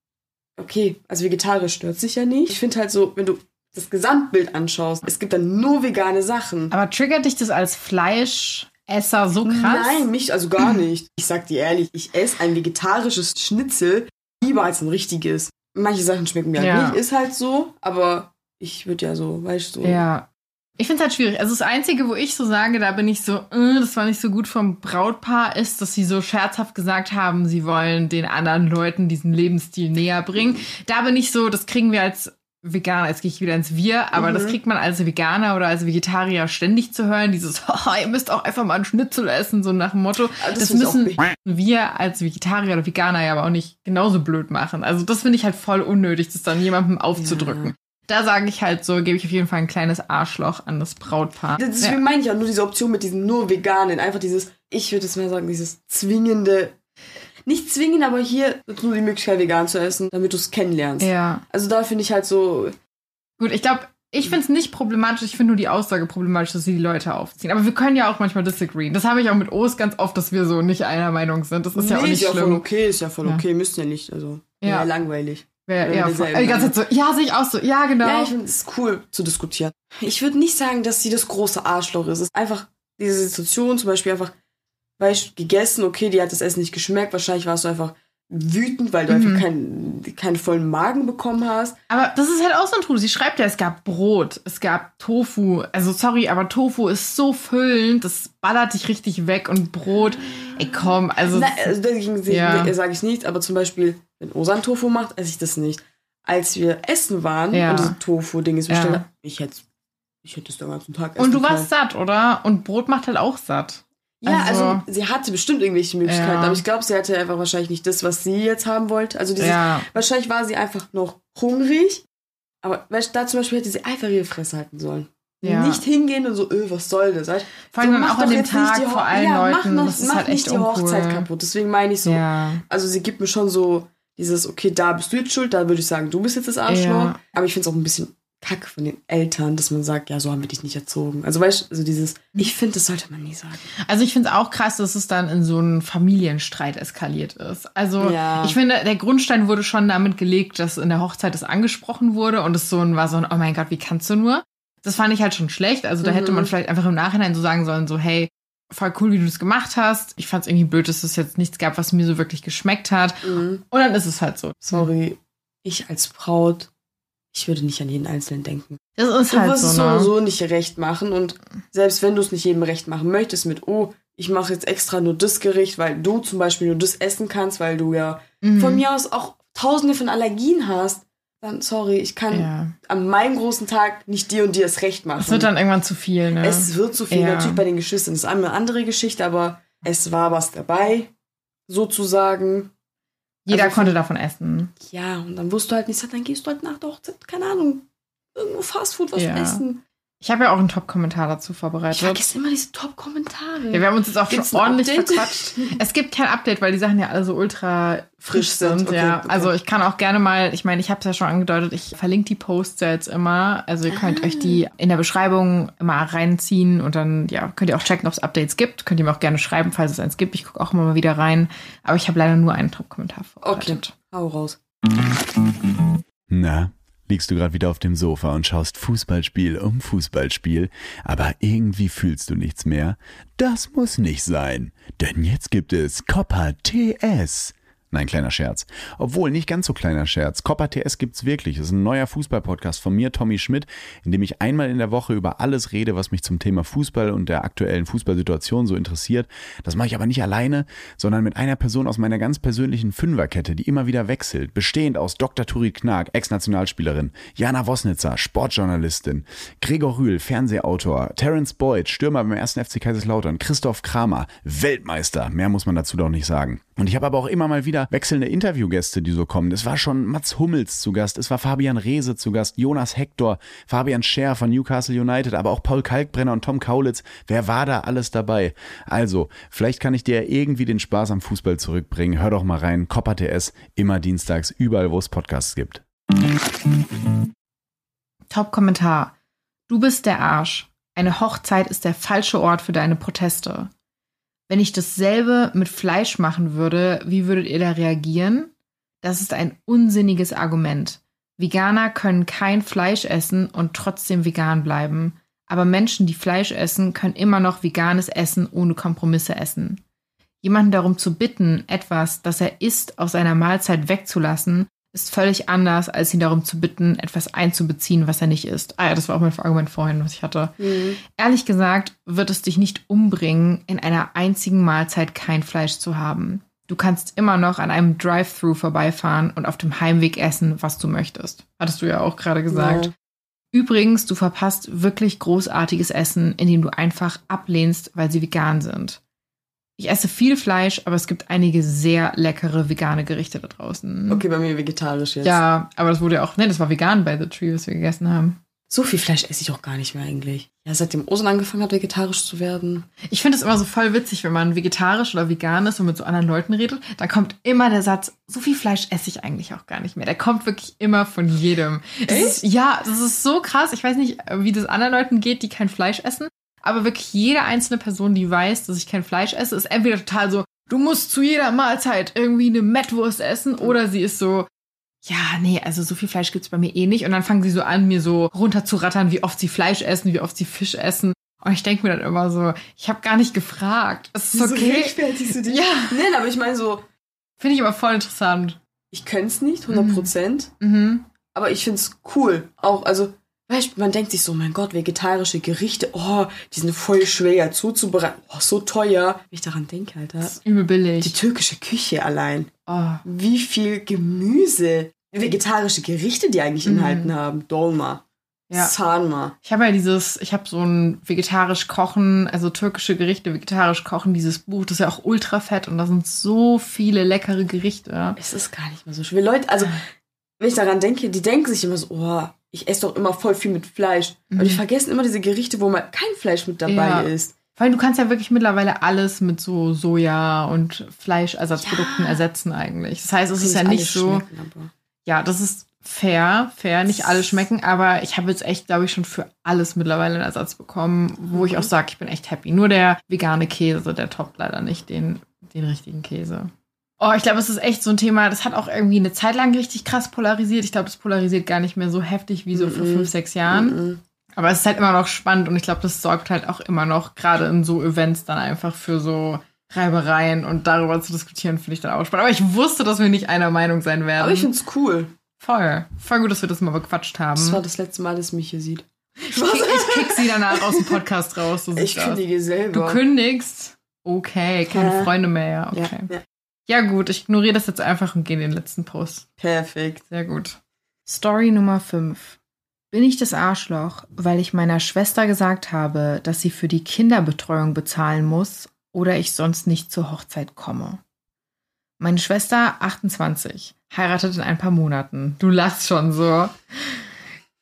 okay, also vegetarisch stört sich ja nicht. Ich finde halt so, wenn du das Gesamtbild anschaust, es gibt dann nur vegane Sachen. Aber triggert dich das als Fleischesser so krass? Nein, mich also gar nicht. Ich sag dir ehrlich, ich esse ein vegetarisches Schnitzel lieber als ein richtiges. Manche Sachen schmecken mir Ja. halt nicht, ist halt so, aber ich würde ja so, weißt du, so. Ja. Ich finde es halt schwierig. Also das Einzige, wo ich so sage, da bin ich so, äh, das war nicht so gut vom Brautpaar, ist, dass sie so scherzhaft gesagt haben, sie wollen den anderen Leuten diesen Lebensstil näher bringen. Da bin ich so, das kriegen wir als Veganer, jetzt gehe ich wieder ins Wir, aber Mhm. das kriegt man als Veganer oder als Vegetarier ständig zu hören, dieses, haha, ihr müsst auch einfach mal einen Schnitzel essen, so nach dem Motto. Aber das Das, find ich auch müssen be- wir als Vegetarier oder Veganer ja aber auch nicht genauso blöd machen. Also das finde ich halt voll unnötig, das dann jemandem aufzudrücken. Ja. Da sage ich halt so, gebe ich auf jeden Fall ein kleines Arschloch an das Brautpaar. Deswegen Ja. meine ich auch nur diese Option mit diesen nur veganen, einfach dieses, ich würde es mal sagen, dieses zwingende, nicht zwingend, aber hier ist nur die Möglichkeit, vegan zu essen, damit du es kennenlernst. Ja. Also da finde ich halt so, Gut, ich glaube, ich finde es nicht problematisch, ich finde nur die Aussage problematisch, dass sie die Leute aufziehen. Aber wir können ja auch manchmal disagreeen. Das habe ich auch mit O's ganz oft, dass wir so nicht einer Meinung sind. Das ist ja auch nee, nicht ist ja voll schlimm. okay, ist ja voll Ja. okay, müssten ja nicht, also Ja. ja. langweilig. Wer, Wenn ja, wir voll, selber- die ganze Zeit so, ja, sehe ich auch so, ja, genau. Ja, ich finde es cool zu diskutieren. Ich würde nicht sagen, dass sie das große Arschloch ist. Es ist einfach diese Situation, zum Beispiel einfach, weißt du, gegessen, okay, dir hat das Essen nicht geschmeckt, wahrscheinlich warst du einfach wütend, weil du Mhm. einfach keinen, keinen vollen Magen bekommen hast. Aber das ist halt auch so ein Trudel. Sie schreibt ja, es gab Brot, es gab Tofu. Also sorry, aber Tofu ist so füllend, das ballert dich richtig weg und Brot, ey komm, also... Nein, also dagegen Ja. sage ich nichts, aber zum Beispiel, wenn Osan Tofu macht, esse ich das nicht. Als wir essen waren Ja. und diese Tofu-Ding ist bestellt, Ja. ich hätte ich hätte es den ganzen Tag essen und du können. warst satt, oder? Und Brot macht halt auch satt. Ja, also, Also- sie hatte bestimmt irgendwelche Möglichkeiten, Ja. aber ich glaube, sie hatte einfach wahrscheinlich nicht das, was sie jetzt haben wollte. Also dieses, Ja. wahrscheinlich war sie einfach noch hungrig, aber weißt, du, da zum Beispiel hätte sie einfach ihre Fresse halten sollen. Ja. Nicht hingehen und so, öh, was soll das? Weißt? Vor allem so, dann mach auch an doch dem jetzt nicht Tag die Ho- vor allen ja, mach Leuten, noch, das ist mach halt nicht echt die Hochzeit uncool. kaputt. Deswegen meine ich so, Ja. also sie gibt mir schon so dieses, okay, da bist du jetzt schuld, da würde ich sagen, du bist jetzt das Arschloch. Ja. Aber ich finde es auch ein bisschen kack von den Eltern, dass man sagt, ja, so haben wir dich nicht erzogen. Also weißt du, also dieses, ich finde, das sollte man nie sagen. Also ich finde es auch krass, dass es dann in so einen Familienstreit eskaliert ist. Also Ja. ich finde, der Grundstein wurde schon damit gelegt, dass in der Hochzeit das angesprochen wurde und es so ein, war so ein, oh mein Gott, wie kannst du nur? Das fand ich halt schon schlecht. Also da Mhm. hätte man vielleicht einfach im Nachhinein so sagen sollen, so hey, voll cool, wie du das gemacht hast. Ich fand es irgendwie blöd, dass es jetzt nichts gab, was mir so wirklich geschmeckt hat. Mhm. Und dann ist es halt so. Sorry, ich als Braut, ich würde nicht an jeden Einzelnen denken. Das ist Du halt wirst es so, so ne? oder so nicht recht machen und selbst wenn du es nicht jedem recht machen möchtest mit, oh, ich mache jetzt extra nur das Gericht, weil du zum Beispiel nur das essen kannst, weil du ja Mhm. von mir aus auch tausende von Allergien hast, dann sorry, ich kann Ja. an meinem großen Tag nicht dir und dir das recht machen. Es wird dann irgendwann zu viel, ne? Es wird zu viel, Ja. natürlich bei den Geschwistern. Das ist eine andere Geschichte, aber es war was dabei, sozusagen. Jeder also konnte davon essen. Ja, und dann wusst du halt nicht, dann gehst du halt nach der Hochzeit, keine Ahnung, irgendwo Fastfood was Ja. essen. Ich habe ja auch einen Top-Kommentar dazu vorbereitet. Ich vergesse immer diese Top-Kommentare. Ja, wir haben uns jetzt auch Gibt's schon ein ordentlich Update? verquatscht. Es gibt kein Update, weil die Sachen ja alle so ultra frisch sind. Okay, ja. okay. Also ich kann auch gerne mal, ich meine, ich habe es ja schon angedeutet, ich verlinke die Posts ja jetzt immer. Also ihr könnt Ah. euch die in der Beschreibung immer reinziehen und dann ja könnt ihr auch checken, ob es Updates gibt. Könnt ihr mir auch gerne schreiben, falls es eins gibt. Ich gucke auch immer mal wieder rein. Aber ich habe leider nur einen Top-Kommentar vorbereitet. Okay, hau raus. Na, liegst du gerade wieder auf dem Sofa und schaust Fußballspiel um Fußballspiel, aber irgendwie fühlst du nichts mehr? Das muss nicht sein, denn jetzt gibt es Copa T S. Nein, kleiner Scherz. Obwohl, nicht ganz so kleiner Scherz. Copa T S gibt's wirklich. Es ist ein neuer Fußball-Podcast von mir, Tommy Schmidt, in dem ich einmal in der Woche über alles rede, was mich zum Thema Fußball und der aktuellen Fußballsituation so interessiert. Das mache ich aber nicht alleine, sondern mit einer Person aus meiner ganz persönlichen Fünferkette, die immer wieder wechselt. Bestehend aus Doktor Turit Knag, Ex-Nationalspielerin, Jana Wosnitzer, Sportjournalistin, Gregor Rühl, Fernsehautor, Terence Boyd, Stürmer beim ersten F C Kaiserslautern, Christoph Kramer, Weltmeister. Mehr muss man dazu doch nicht sagen. Und ich habe aber auch immer mal wieder wechselnde Interviewgäste, die so kommen. Es war schon Mats Hummels zu Gast, es war Fabian Reese zu Gast, Jonas Hector, Fabian Scher von Newcastle United, aber auch Paul Kalkbrenner und Tom Kaulitz. Wer war da alles dabei? Also, vielleicht kann ich dir irgendwie den Spaß am Fußball zurückbringen. Hör doch mal rein, Copa T S, immer dienstags, überall, wo es Podcasts gibt. Top-Kommentar. Du bist der Arsch. Eine Hochzeit ist der falsche Ort für deine Proteste. Wenn ich dasselbe mit Fleisch machen würde, wie würdet ihr da reagieren? Das ist ein unsinniges Argument. Veganer können kein Fleisch essen und trotzdem vegan bleiben. Aber Menschen, die Fleisch essen, können immer noch veganes Essen ohne Kompromisse essen. Jemanden darum zu bitten, etwas, das er isst, aus seiner Mahlzeit wegzulassen, ist völlig anders, als ihn darum zu bitten, etwas einzubeziehen, was er nicht isst. Ah ja, das war auch mein Argument vorhin, was ich hatte. Mhm. Ehrlich gesagt, wird es dich nicht umbringen, in einer einzigen Mahlzeit kein Fleisch zu haben. Du kannst immer noch an einem Drive-Thru vorbeifahren und auf dem Heimweg essen, was du möchtest. Hattest du ja auch gerade gesagt. Ja. Übrigens, du verpasst wirklich großartiges Essen, indem du einfach ablehnst, weil sie vegan sind. Ich esse viel Fleisch, aber es gibt einige sehr leckere vegane Gerichte da draußen. Okay, bei mir vegetarisch jetzt. Ja, aber das wurde ja auch, ne, das war vegan bei The Tree, was wir gegessen haben. So viel Fleisch esse ich auch gar nicht mehr eigentlich. Ja, seitdem Osan angefangen hat, vegetarisch zu werden. Ich finde es immer so voll witzig, wenn man vegetarisch oder vegan ist und mit so anderen Leuten redet, dann kommt immer der Satz, so viel Fleisch esse ich eigentlich auch gar nicht mehr. Der kommt wirklich immer von jedem. Das ist, ja, das ist so krass. Ich weiß nicht, wie das anderen Leuten geht, die kein Fleisch essen, aber wirklich jede einzelne Person, die weiß, dass ich kein Fleisch esse, ist entweder total so, du musst zu jeder Mahlzeit irgendwie eine Mettwurst essen, oder sie ist so, ja, nee, also so viel Fleisch gibt's bei mir eh nicht. Und dann fangen sie so an, mir so runterzurattern, wie oft sie Fleisch essen, wie oft sie Fisch essen. Und ich denke mir dann immer so, ich habe gar nicht gefragt. Es ist okay. rechtfertigst du dich? Ja. Nein, aber ich meine so, Finde ich aber voll interessant. ich könnte es nicht, hundert Prozent. Mhm. Aber ich finde es cool. Auch, also, weißt du, man denkt sich so, mein Gott, vegetarische Gerichte, oh, die sind voll schwer zuzubereiten. Oh, so teuer. Wenn ich daran denke, Alter. Das ist übel billig. Die türkische Küche allein. Oh. Wie viel Gemüse, vegetarische Gerichte die eigentlich Mhm. enthalten haben. Dolma, Ja. Sarma. Ich habe ja dieses, ich habe so ein vegetarisch Kochen, also türkische Gerichte, vegetarisch Kochen, dieses Buch, das ist ja auch ultra fett und da sind so viele leckere Gerichte. Es ist gar nicht mehr so schwer. Leute, also, wenn ich daran denke, die denken sich immer so, oh, ich esse doch immer voll viel mit Fleisch. Mhm. Aber die vergessen immer diese Gerichte, wo mal kein Fleisch mit dabei Ja. ist. Vor allem, du kannst ja wirklich mittlerweile alles mit so Soja und Fleischersatzprodukten Ja. ersetzen eigentlich. Das heißt, es ist Nicht ja alle nicht so, schmecken, aber- ja, das ist fair, fair, nicht alle schmecken, aber ich habe jetzt echt, glaube ich, schon für alles mittlerweile einen Ersatz bekommen, wo ich auch sage, ich bin echt happy. Nur der vegane Käse, der toppt leider nicht den, den richtigen Käse. Oh, ich glaube, es ist echt so ein Thema, das hat auch irgendwie eine Zeit lang richtig krass polarisiert. Ich glaube, das polarisiert gar nicht mehr so heftig wie so vor Mhm. fünf, sechs Jahren. Mhm. Aber es ist halt immer noch spannend und ich glaube, das sorgt halt auch immer noch, gerade in so Events, dann einfach für so Reibereien und darüber zu diskutieren, finde ich dann auch spannend. Aber ich wusste, dass wir nicht einer Meinung sein werden. Aber ich finde es cool. Voll. Voll gut, dass wir das mal bequatscht haben. Das war das letzte Mal, dass mich hier sieht. Ich kick, ich kick sie danach aus dem Podcast raus. So Ich sieht's aus. kündige selber. Du kündigst? Okay, keine Ja. Freunde mehr, ja, Ja, okay. ja. Ja gut, ich ignoriere das jetzt einfach und gehe in den letzten Post. Perfekt. Sehr gut. Story Nummer fünf. Bin ich das Arschloch, weil ich meiner Schwester gesagt habe, dass sie für die Kinderbetreuung bezahlen muss oder ich sonst nicht zur Hochzeit komme? Meine Schwester, achtundzwanzig, heiratet in ein paar Monaten. Du lachst schon so.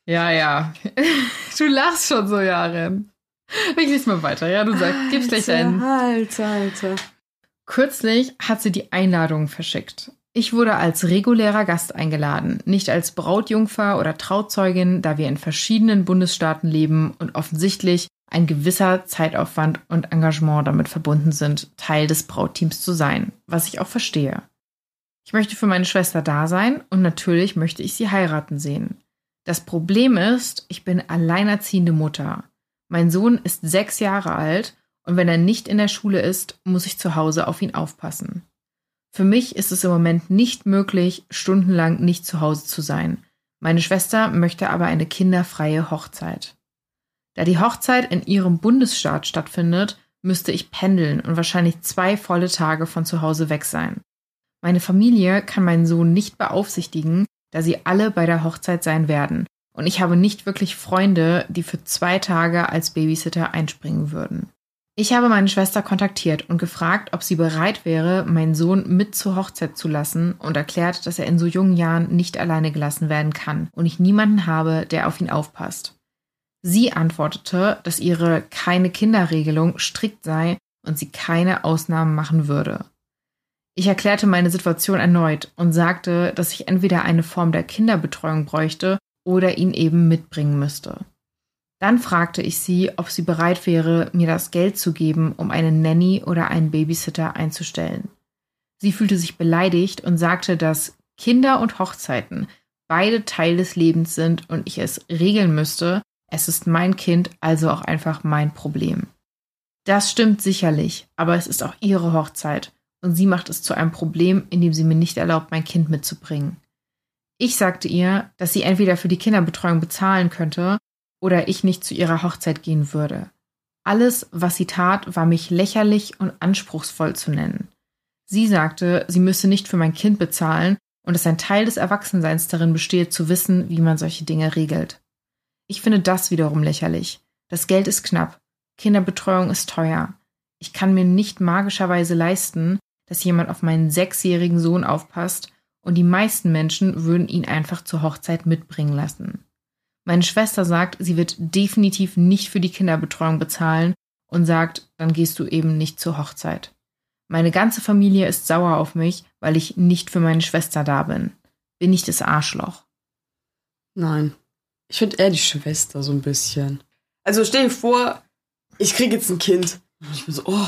Ja, ja. Du lachst schon so, Jaren. Ich lese mal weiter, ja? Du sagst, gib's gleich ein. Alter, Alter. Kürzlich hat sie die Einladung verschickt. Ich wurde als regulärer Gast eingeladen, nicht als Brautjungfer oder Trauzeugin, da wir in verschiedenen Bundesstaaten leben und offensichtlich ein gewisser Zeitaufwand und Engagement damit verbunden sind, Teil des Brautteams zu sein, was ich auch verstehe. Ich möchte für meine Schwester da sein und natürlich möchte ich sie heiraten sehen. Das Problem ist, ich bin alleinerziehende Mutter. Mein Sohn ist sechs Jahre alt und wenn er nicht in der Schule ist, muss ich zu Hause auf ihn aufpassen. Für mich ist es im Moment nicht möglich, stundenlang nicht zu Hause zu sein. Meine Schwester möchte aber eine kinderfreie Hochzeit. Da die Hochzeit in ihrem Bundesstaat stattfindet, müsste ich pendeln und wahrscheinlich zwei volle Tage von zu Hause weg sein. Meine Familie kann meinen Sohn nicht beaufsichtigen, da sie alle bei der Hochzeit sein werden. Und ich habe nicht wirklich Freunde, die für zwei Tage als Babysitter einspringen würden. Ich habe meine Schwester kontaktiert und gefragt, ob sie bereit wäre, meinen Sohn mit zur Hochzeit zu lassen und erklärt, dass er in so jungen Jahren nicht alleine gelassen werden kann und ich niemanden habe, der auf ihn aufpasst. Sie antwortete, dass ihre Keine-Kinder-Regelung strikt sei und sie keine Ausnahmen machen würde. Ich erklärte meine Situation erneut und sagte, dass ich entweder eine Form der Kinderbetreuung bräuchte oder ihn eben mitbringen müsste. Dann fragte ich sie, ob sie bereit wäre, mir das Geld zu geben, um eine Nanny oder einen Babysitter einzustellen. Sie fühlte sich beleidigt und sagte, dass Kinder und Hochzeiten beide Teil des Lebens sind und ich es regeln müsste. Es ist mein Kind, also auch einfach mein Problem. Das stimmt sicherlich, aber es ist auch ihre Hochzeit. Und sie macht es zu einem Problem, indem sie mir nicht erlaubt, mein Kind mitzubringen. Ich sagte ihr, dass sie entweder für die Kinderbetreuung bezahlen könnte oder ich nicht zu ihrer Hochzeit gehen würde. Alles, was sie tat, war mich lächerlich und anspruchsvoll zu nennen. Sie sagte, sie müsse nicht für mein Kind bezahlen und dass ein Teil des Erwachsenseins darin bestehe, zu wissen, wie man solche Dinge regelt. Ich finde das wiederum lächerlich. Das Geld ist knapp. Kinderbetreuung ist teuer. Ich kann mir nicht magischerweise leisten, dass jemand auf meinen sechsjährigen Sohn aufpasst und die meisten Menschen würden ihn einfach zur Hochzeit mitbringen lassen. Meine Schwester sagt, sie wird definitiv nicht für die Kinderbetreuung bezahlen und sagt, dann gehst du eben nicht zur Hochzeit. Meine ganze Familie ist sauer auf mich, weil ich nicht für meine Schwester da bin. Bin ich das Arschloch? Nein. Ich finde eher die Schwester so ein bisschen. Also stell dir vor, ich kriege jetzt ein Kind. Und ich bin so, oh,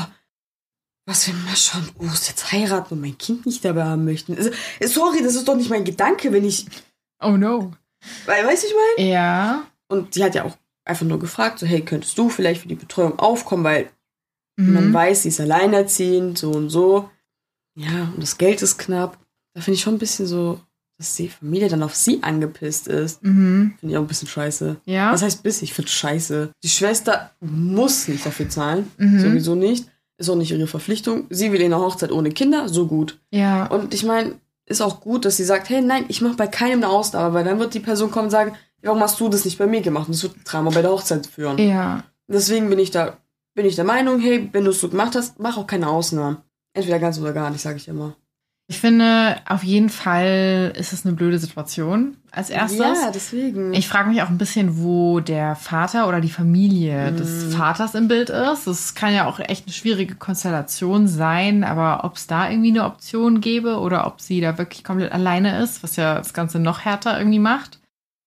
was wenn mal schon, oh, jetzt heiraten und mein Kind nicht dabei haben möchten. Also, sorry, das ist doch nicht mein Gedanke, wenn ich... Oh no. Weil, weißt du, ich meine? Ja. Und die hat ja auch einfach nur gefragt, so, hey, könntest du vielleicht für die Betreuung aufkommen, weil Mhm. man weiß, sie ist alleinerziehend, so und so. Ja, und das Geld ist knapp. Da finde ich schon ein bisschen so, dass die Familie dann auf sie angepisst ist. Mhm. Finde ich auch ein bisschen scheiße. Ja. Was heißt bis? Ich finde scheiße. Die Schwester muss nicht dafür zahlen. Mhm. Sowieso nicht. Ist auch nicht ihre Verpflichtung. Sie will in einer Hochzeit ohne Kinder, so gut. Ja. Und ich meine, ist auch gut, dass sie sagt, hey, nein, ich mache bei keinem eine Ausnahme, weil dann wird die Person kommen und sagen, warum hast du das nicht bei mir gemacht? Und das wird Drama bei der Hochzeit führen. Ja. Deswegen bin ich da, bin ich der Meinung, hey, wenn du es so gemacht hast, mach auch keine Ausnahmen. Entweder ganz oder gar nicht, sage ich immer. Ich finde, auf jeden Fall ist es eine blöde Situation als erstes. Ja, deswegen. Ich frage mich auch ein bisschen, wo der Vater oder die Familie Mhm. des Vaters im Bild ist. Das kann ja auch echt eine schwierige Konstellation sein, aber ob es da irgendwie eine Option gäbe oder ob sie da wirklich komplett alleine ist, was ja das Ganze noch härter irgendwie macht.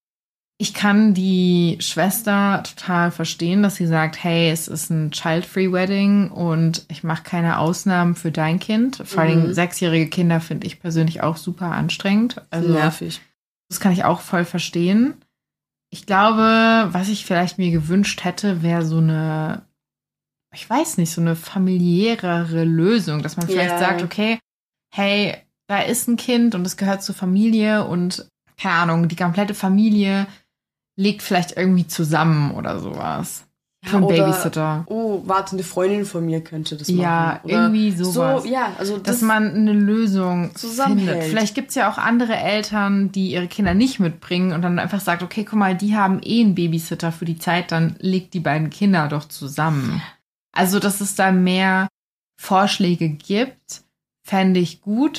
Ich kann die Schwester total verstehen, dass sie sagt, hey, es ist ein child-free Wedding und ich mache keine Ausnahmen für dein Kind. Vor allem Mhm. sechsjährige Kinder finde ich persönlich auch super anstrengend. Also nervig. das kann ich auch voll verstehen. Ich glaube, was ich vielleicht mir gewünscht hätte, wäre so eine, ich weiß nicht, so eine familiärere Lösung, dass man vielleicht Ja. sagt, okay, hey, da ist ein Kind und es gehört zur Familie und keine Ahnung, die komplette Familie legt vielleicht irgendwie zusammen oder sowas. Für einen oder- Babysitter. Oh, warte, eine Freundin von mir könnte das machen. Ja, Oder irgendwie sowas. So, ja, also das, Dass man eine Lösung zusammenhält. findet. Vielleicht gibt es ja auch andere Eltern, die ihre Kinder nicht mitbringen und dann einfach sagt, okay, guck mal, die haben eh einen Babysitter für die Zeit, dann legt die beiden Kinder doch zusammen. Also, dass es da mehr Vorschläge gibt, fände ich gut.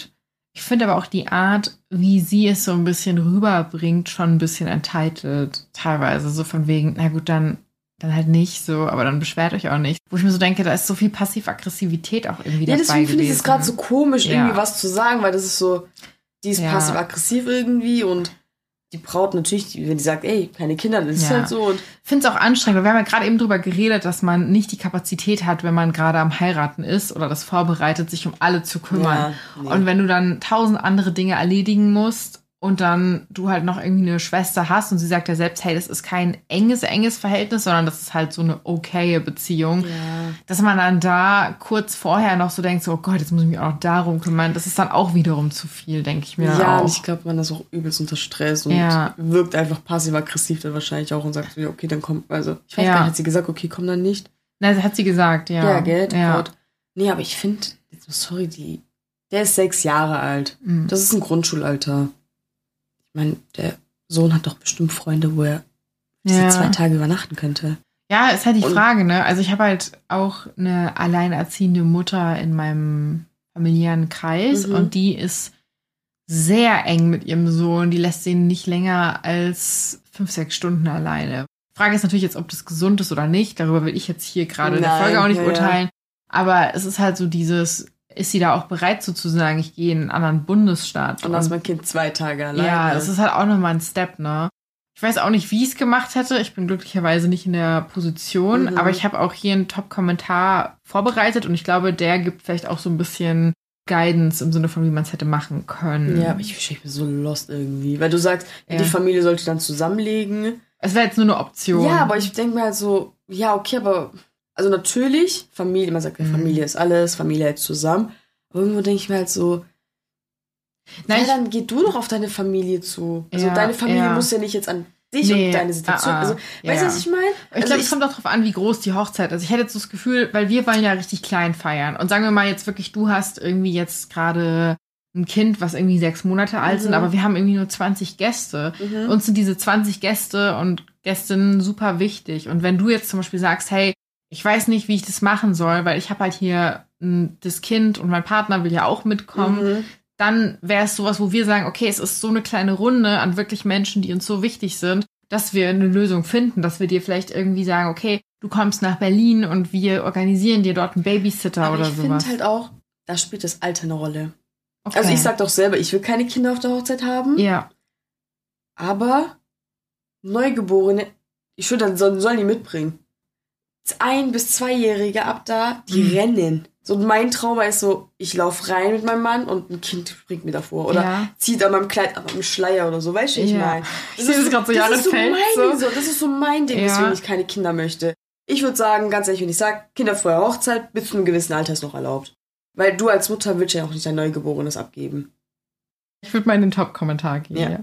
Ich finde aber auch die Art, wie sie es so ein bisschen rüberbringt, schon ein bisschen entitled teilweise. So von wegen, na gut, dann, dann halt nicht so, aber dann beschwert euch auch nicht. Wo ich mir so denke, da ist so viel Passiv-Aggressivität auch irgendwie ja, dabei deswegen finde ich es gewesen. gerade so komisch, Ja. irgendwie was zu sagen, weil das ist so, die ist Ja. passiv-aggressiv irgendwie und die Braut natürlich, wenn die sagt, ey, keine Kinder, das ist Ja. halt so. Und Ich finde es auch anstrengend, weil wir haben ja gerade eben drüber geredet, dass man nicht die Kapazität hat, wenn man gerade am Heiraten ist oder das vorbereitet, sich um alle zu kümmern. Ja, nee. Und wenn du dann tausend andere Dinge erledigen musst und dann du halt noch irgendwie eine Schwester hast und sie sagt ja selbst, hey, das ist kein enges, enges Verhältnis, sondern das ist halt so eine okaye Beziehung, Ja. dass man dann da kurz vorher noch so denkt, so, oh Gott, jetzt muss ich mich auch noch darum kümmern. Das ist dann auch wiederum zu viel, denke ich mir dann Ja, auch. und ich glaube, man ist auch übelst unter Stress und Ja. wirkt einfach passiv-aggressiv dann wahrscheinlich auch und sagt so, ja, okay, dann komm, also, ich weiß Ja. gar nicht, hat sie gesagt, okay, komm dann nicht. Na, hat sie gesagt, ja. Ja, gell, die Ja. Braut. Nee, aber ich finde, sorry, die, der ist sechs Jahre alt. Mhm. Das ist ein Grundschulalter. Ich meine, der Sohn hat doch bestimmt Freunde, wo er Ja. diese zwei Tage übernachten könnte. Ja, ist halt die Und- Frage, ne? Also ich habe halt auch eine alleinerziehende Mutter in meinem familiären Kreis Mhm. und die ist sehr eng mit ihrem Sohn. Die lässt ihn nicht länger als fünf, sechs Stunden alleine. Frage ist natürlich jetzt, ob das gesund ist oder nicht. Darüber will ich jetzt hier gerade in der Nein, Folge auch nicht ja, ja. urteilen. Aber es ist halt so dieses, ist sie da auch bereit so zu sagen, ich gehe in einen anderen Bundesstaat? Und lass mein Kind zwei Tage alleine. Ja, das ist halt auch nochmal ein Step, ne? Ich weiß auch nicht, wie ich es gemacht hätte. Ich bin glücklicherweise nicht in der Position, Mhm. aber ich habe auch hier einen Top-Kommentar vorbereitet und ich glaube, der gibt vielleicht auch so ein bisschen Guidance im Sinne von, wie man es hätte machen können. Ja, aber ich, ich bin so lost irgendwie. Weil du sagst, Ja. die Familie sollte dann zusammenlegen. Es wäre jetzt nur eine Option. Ja, aber ich denke mir halt so, ja, okay, aber also natürlich, Familie, man sagt ja, Mhm. Familie ist alles, Familie hält zusammen. Aber irgendwo denke ich mir halt so, Nein, ja, ich- dann geh du doch auf deine Familie zu. Also Ja, deine Familie ja. muss ja nicht jetzt an dich Nee, und deine Situation. ah, ah, Also, ja. weißt du, was ich meine? Ich Also glaube, es kommt auch drauf an, wie groß die Hochzeit ist. Ich hätte jetzt so das Gefühl, weil wir wollen ja richtig klein feiern. Und sagen wir mal jetzt wirklich, du hast irgendwie jetzt gerade ein Kind, was irgendwie sechs Monate alt sind, Mhm. aber wir haben irgendwie nur zwanzig Gäste. Mhm. Uns sind diese zwanzig Gäste und Gästinnen super wichtig. Und wenn du jetzt zum Beispiel sagst, hey, ich weiß nicht, wie ich das machen soll, weil ich habe halt hier m, das Kind und mein Partner will ja auch mitkommen, Mhm. dann wäre es sowas, wo wir sagen, okay, es ist so eine kleine Runde an wirklich Menschen, die uns so wichtig sind, dass wir eine Lösung finden, dass wir dir vielleicht irgendwie sagen, okay, du kommst nach Berlin und wir organisieren dir dort einen Babysitter Aber oder ich sowas. finde halt auch, da spielt das Alter eine Rolle. Okay. Also ich sag doch selber, ich will keine Kinder auf der Hochzeit haben, ja, aber Neugeborene, ich würde dann sollen, sollen die mitbringen. Ein- bis Zweijährige ab da, die Mhm. rennen. So mein Trauma ist so, ich laufe rein mit meinem Mann und ein Kind springt mir davor. Oder Ja. zieht an meinem Kleid ab am Schleier oder so, weißt du, wie ich Ja. meine? Ich sehe das gerade so, ja, das das ist so fällt mein so. Ding so. Das ist so mein Ding, Ja. weswegen ich keine Kinder möchte. Ich würde sagen, ganz ehrlich, wenn ich sage, Kinder vor der Hochzeit, bis zu einem gewissen Alter ist noch erlaubt. Weil du als Mutter willst ja auch nicht dein Neugeborenes abgeben. ich würde mal in den Top-Kommentar gehen. Ja. Ja.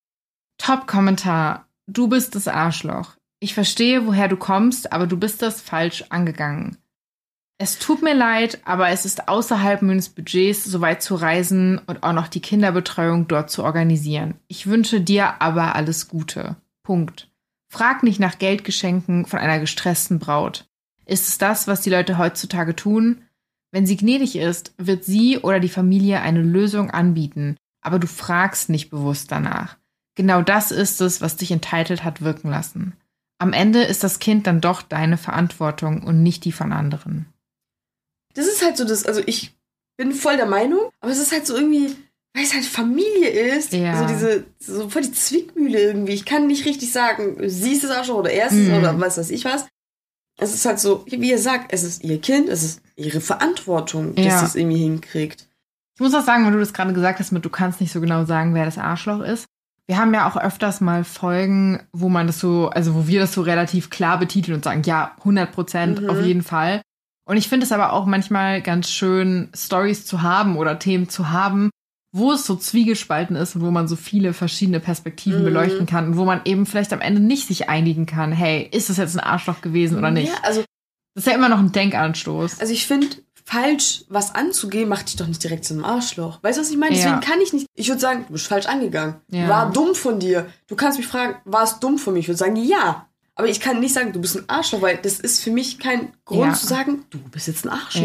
Top-Kommentar. Du bist das Arschloch. Ich verstehe, woher du kommst, aber du bist das falsch angegangen. Es tut mir leid, aber es ist außerhalb meines Budgets, so weit zu reisen und auch noch die Kinderbetreuung dort zu organisieren. Ich wünsche dir aber alles Gute. Punkt. Frag nicht nach Geldgeschenken von einer gestressten Braut. Ist es das, was die Leute heutzutage tun? Wenn sie gnädig ist, wird sie oder die Familie eine Lösung anbieten, aber du fragst nicht bewusst danach. Genau das ist es, was dich entitled hat wirken lassen. Am Ende ist das Kind dann doch deine Verantwortung und nicht die von anderen. Das ist halt so das, also ich bin voll der Meinung, aber es ist halt so irgendwie, weil es halt Familie ist, Ja. also diese, so voll die Zwickmühle irgendwie. Ich kann nicht richtig sagen, sie ist es auch schon oder er ist es Mhm. oder was weiß ich was. Es ist halt so, wie ihr sagt, es ist ihr Kind, es ist ihre Verantwortung, dass Ja. sie es irgendwie hinkriegt. Ich muss auch sagen, weil du das gerade gesagt hast, mit du kannst nicht so genau sagen, wer das Arschloch ist. Wir haben ja auch öfters mal Folgen, wo man das so, also wo wir das so relativ klar betiteln und sagen, ja, hundert Prozent Mhm. auf jeden Fall. Und ich finde es aber auch manchmal ganz schön, Stories zu haben oder Themen zu haben, wo es so zwiegespalten ist und wo man so viele verschiedene Perspektiven Mhm. beleuchten kann und wo man eben vielleicht am Ende nicht sich einigen kann, hey, ist das jetzt ein Arschloch gewesen oder nicht? Ja, also, Das ist ja immer noch ein Denkanstoß. also ich finde, falsch was anzugehen, macht dich doch nicht direkt zu einem Arschloch. Weißt du, was ich meine? Deswegen Ja. kann ich nicht, ich würde sagen, du bist falsch angegangen. Ja. War dumm von dir. Du kannst mich fragen, war es dumm von mir? Ich würde sagen, ja. Aber ich kann nicht sagen, du bist ein Arschloch, weil das ist für mich kein Grund Ja. zu sagen, du bist jetzt ein Arschloch. Ja.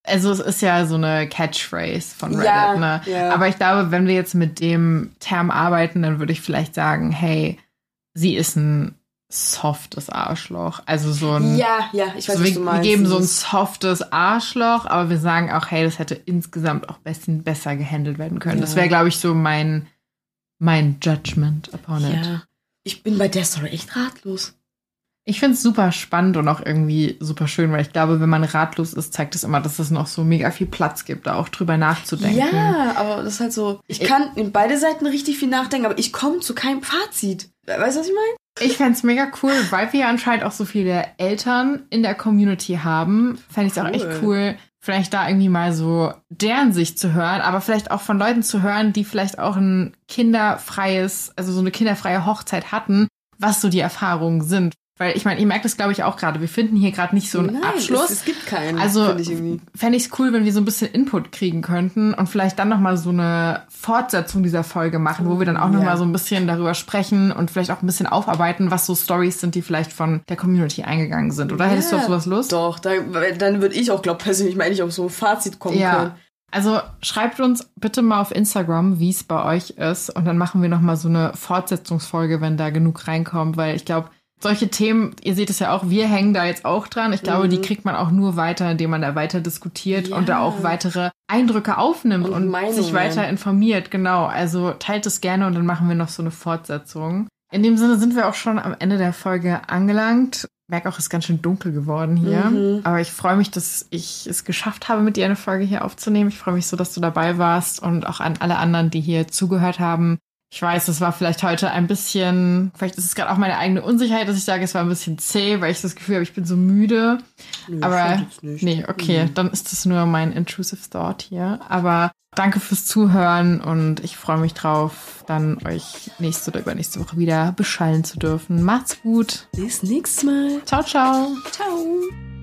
Also es ist ja so eine Catchphrase von Reddit, Ja, ne? ja. Aber ich glaube, wenn wir jetzt mit dem Term arbeiten, dann würde ich vielleicht sagen, hey, sie ist ein softes Arschloch. Also so ein... Ja, ja, ich weiß, so was wir, du wir meinst. geben so ein Dieses- softes Arschloch, aber wir sagen auch, hey, das hätte insgesamt auch bisschen besser gehandelt werden können. Ja. Das wäre, glaube ich, so mein, mein Judgment upon it. Ja. Ich bin bei der Story echt ratlos. Ich finde es super spannend und auch irgendwie super schön, weil ich glaube, wenn man ratlos ist, zeigt es immer, dass es noch so mega viel Platz gibt, da auch drüber nachzudenken. Ja, aber das ist halt so, ich kann in beide Seiten richtig viel nachdenken, aber ich komme zu keinem Fazit. Weißt du, was ich meine? Ich fände es mega cool, weil wir ja anscheinend auch so viele Eltern in der Community haben. Fände ich es auch echt cool, vielleicht da irgendwie mal so deren Sicht zu hören, aber vielleicht auch von Leuten zu hören, die vielleicht auch ein kinderfreies, also so eine kinderfreie Hochzeit hatten, was so die Erfahrungen sind. Weil ich meine, ihr merkt es, glaube ich, auch gerade. Wir finden hier gerade nicht so einen Nein, Abschluss. Es, es gibt keinen. Also finde ich irgendwie. fände ich es cool, wenn wir so ein bisschen Input kriegen könnten und vielleicht dann nochmal so eine Fortsetzung dieser Folge machen, wo wir dann auch Ja. nochmal so ein bisschen darüber sprechen und vielleicht auch ein bisschen aufarbeiten, was so Stories sind, die vielleicht von der Community eingegangen sind. Oder hättest du auf sowas Lust? Doch, da, dann würde ich auch, glaube persönlich, meine ich, auf so ein Fazit kommen Ja. können. Also schreibt uns bitte mal auf Instagram, wie es bei euch ist. Und dann machen wir nochmal so eine Fortsetzungsfolge, wenn da genug reinkommt. Weil ich glaube, solche Themen, ihr seht es ja auch, wir hängen da jetzt auch dran. Ich glaube, Mhm. die kriegt man auch nur weiter, indem man da weiter diskutiert Ja. und da auch weitere Eindrücke aufnimmt Und und, Meinungen. sich weiter informiert. Genau, also teilt es gerne und dann machen wir noch so eine Fortsetzung. In dem Sinne sind wir auch schon am Ende der Folge angelangt. Ich merke auch, es ist ganz schön dunkel geworden hier. Mhm. Aber ich freue mich, dass ich es geschafft habe, mit dir eine Folge hier aufzunehmen. Ich freue mich so, dass du dabei warst und auch an alle anderen, die hier zugehört haben. Ich weiß, es war vielleicht heute ein bisschen, vielleicht ist es gerade auch meine eigene Unsicherheit, dass ich sage, es war ein bisschen zäh, weil ich das Gefühl habe, ich bin so müde. Nö, Aber ich find jetzt nicht. nee, okay, Mhm. dann ist das nur mein intrusive thought hier. Aber danke fürs Zuhören und ich freue mich drauf, dann euch nächste oder übernächste Woche wieder beschallen zu dürfen. Macht's gut. Bis nächstes Mal. Ciao, ciao. Ciao.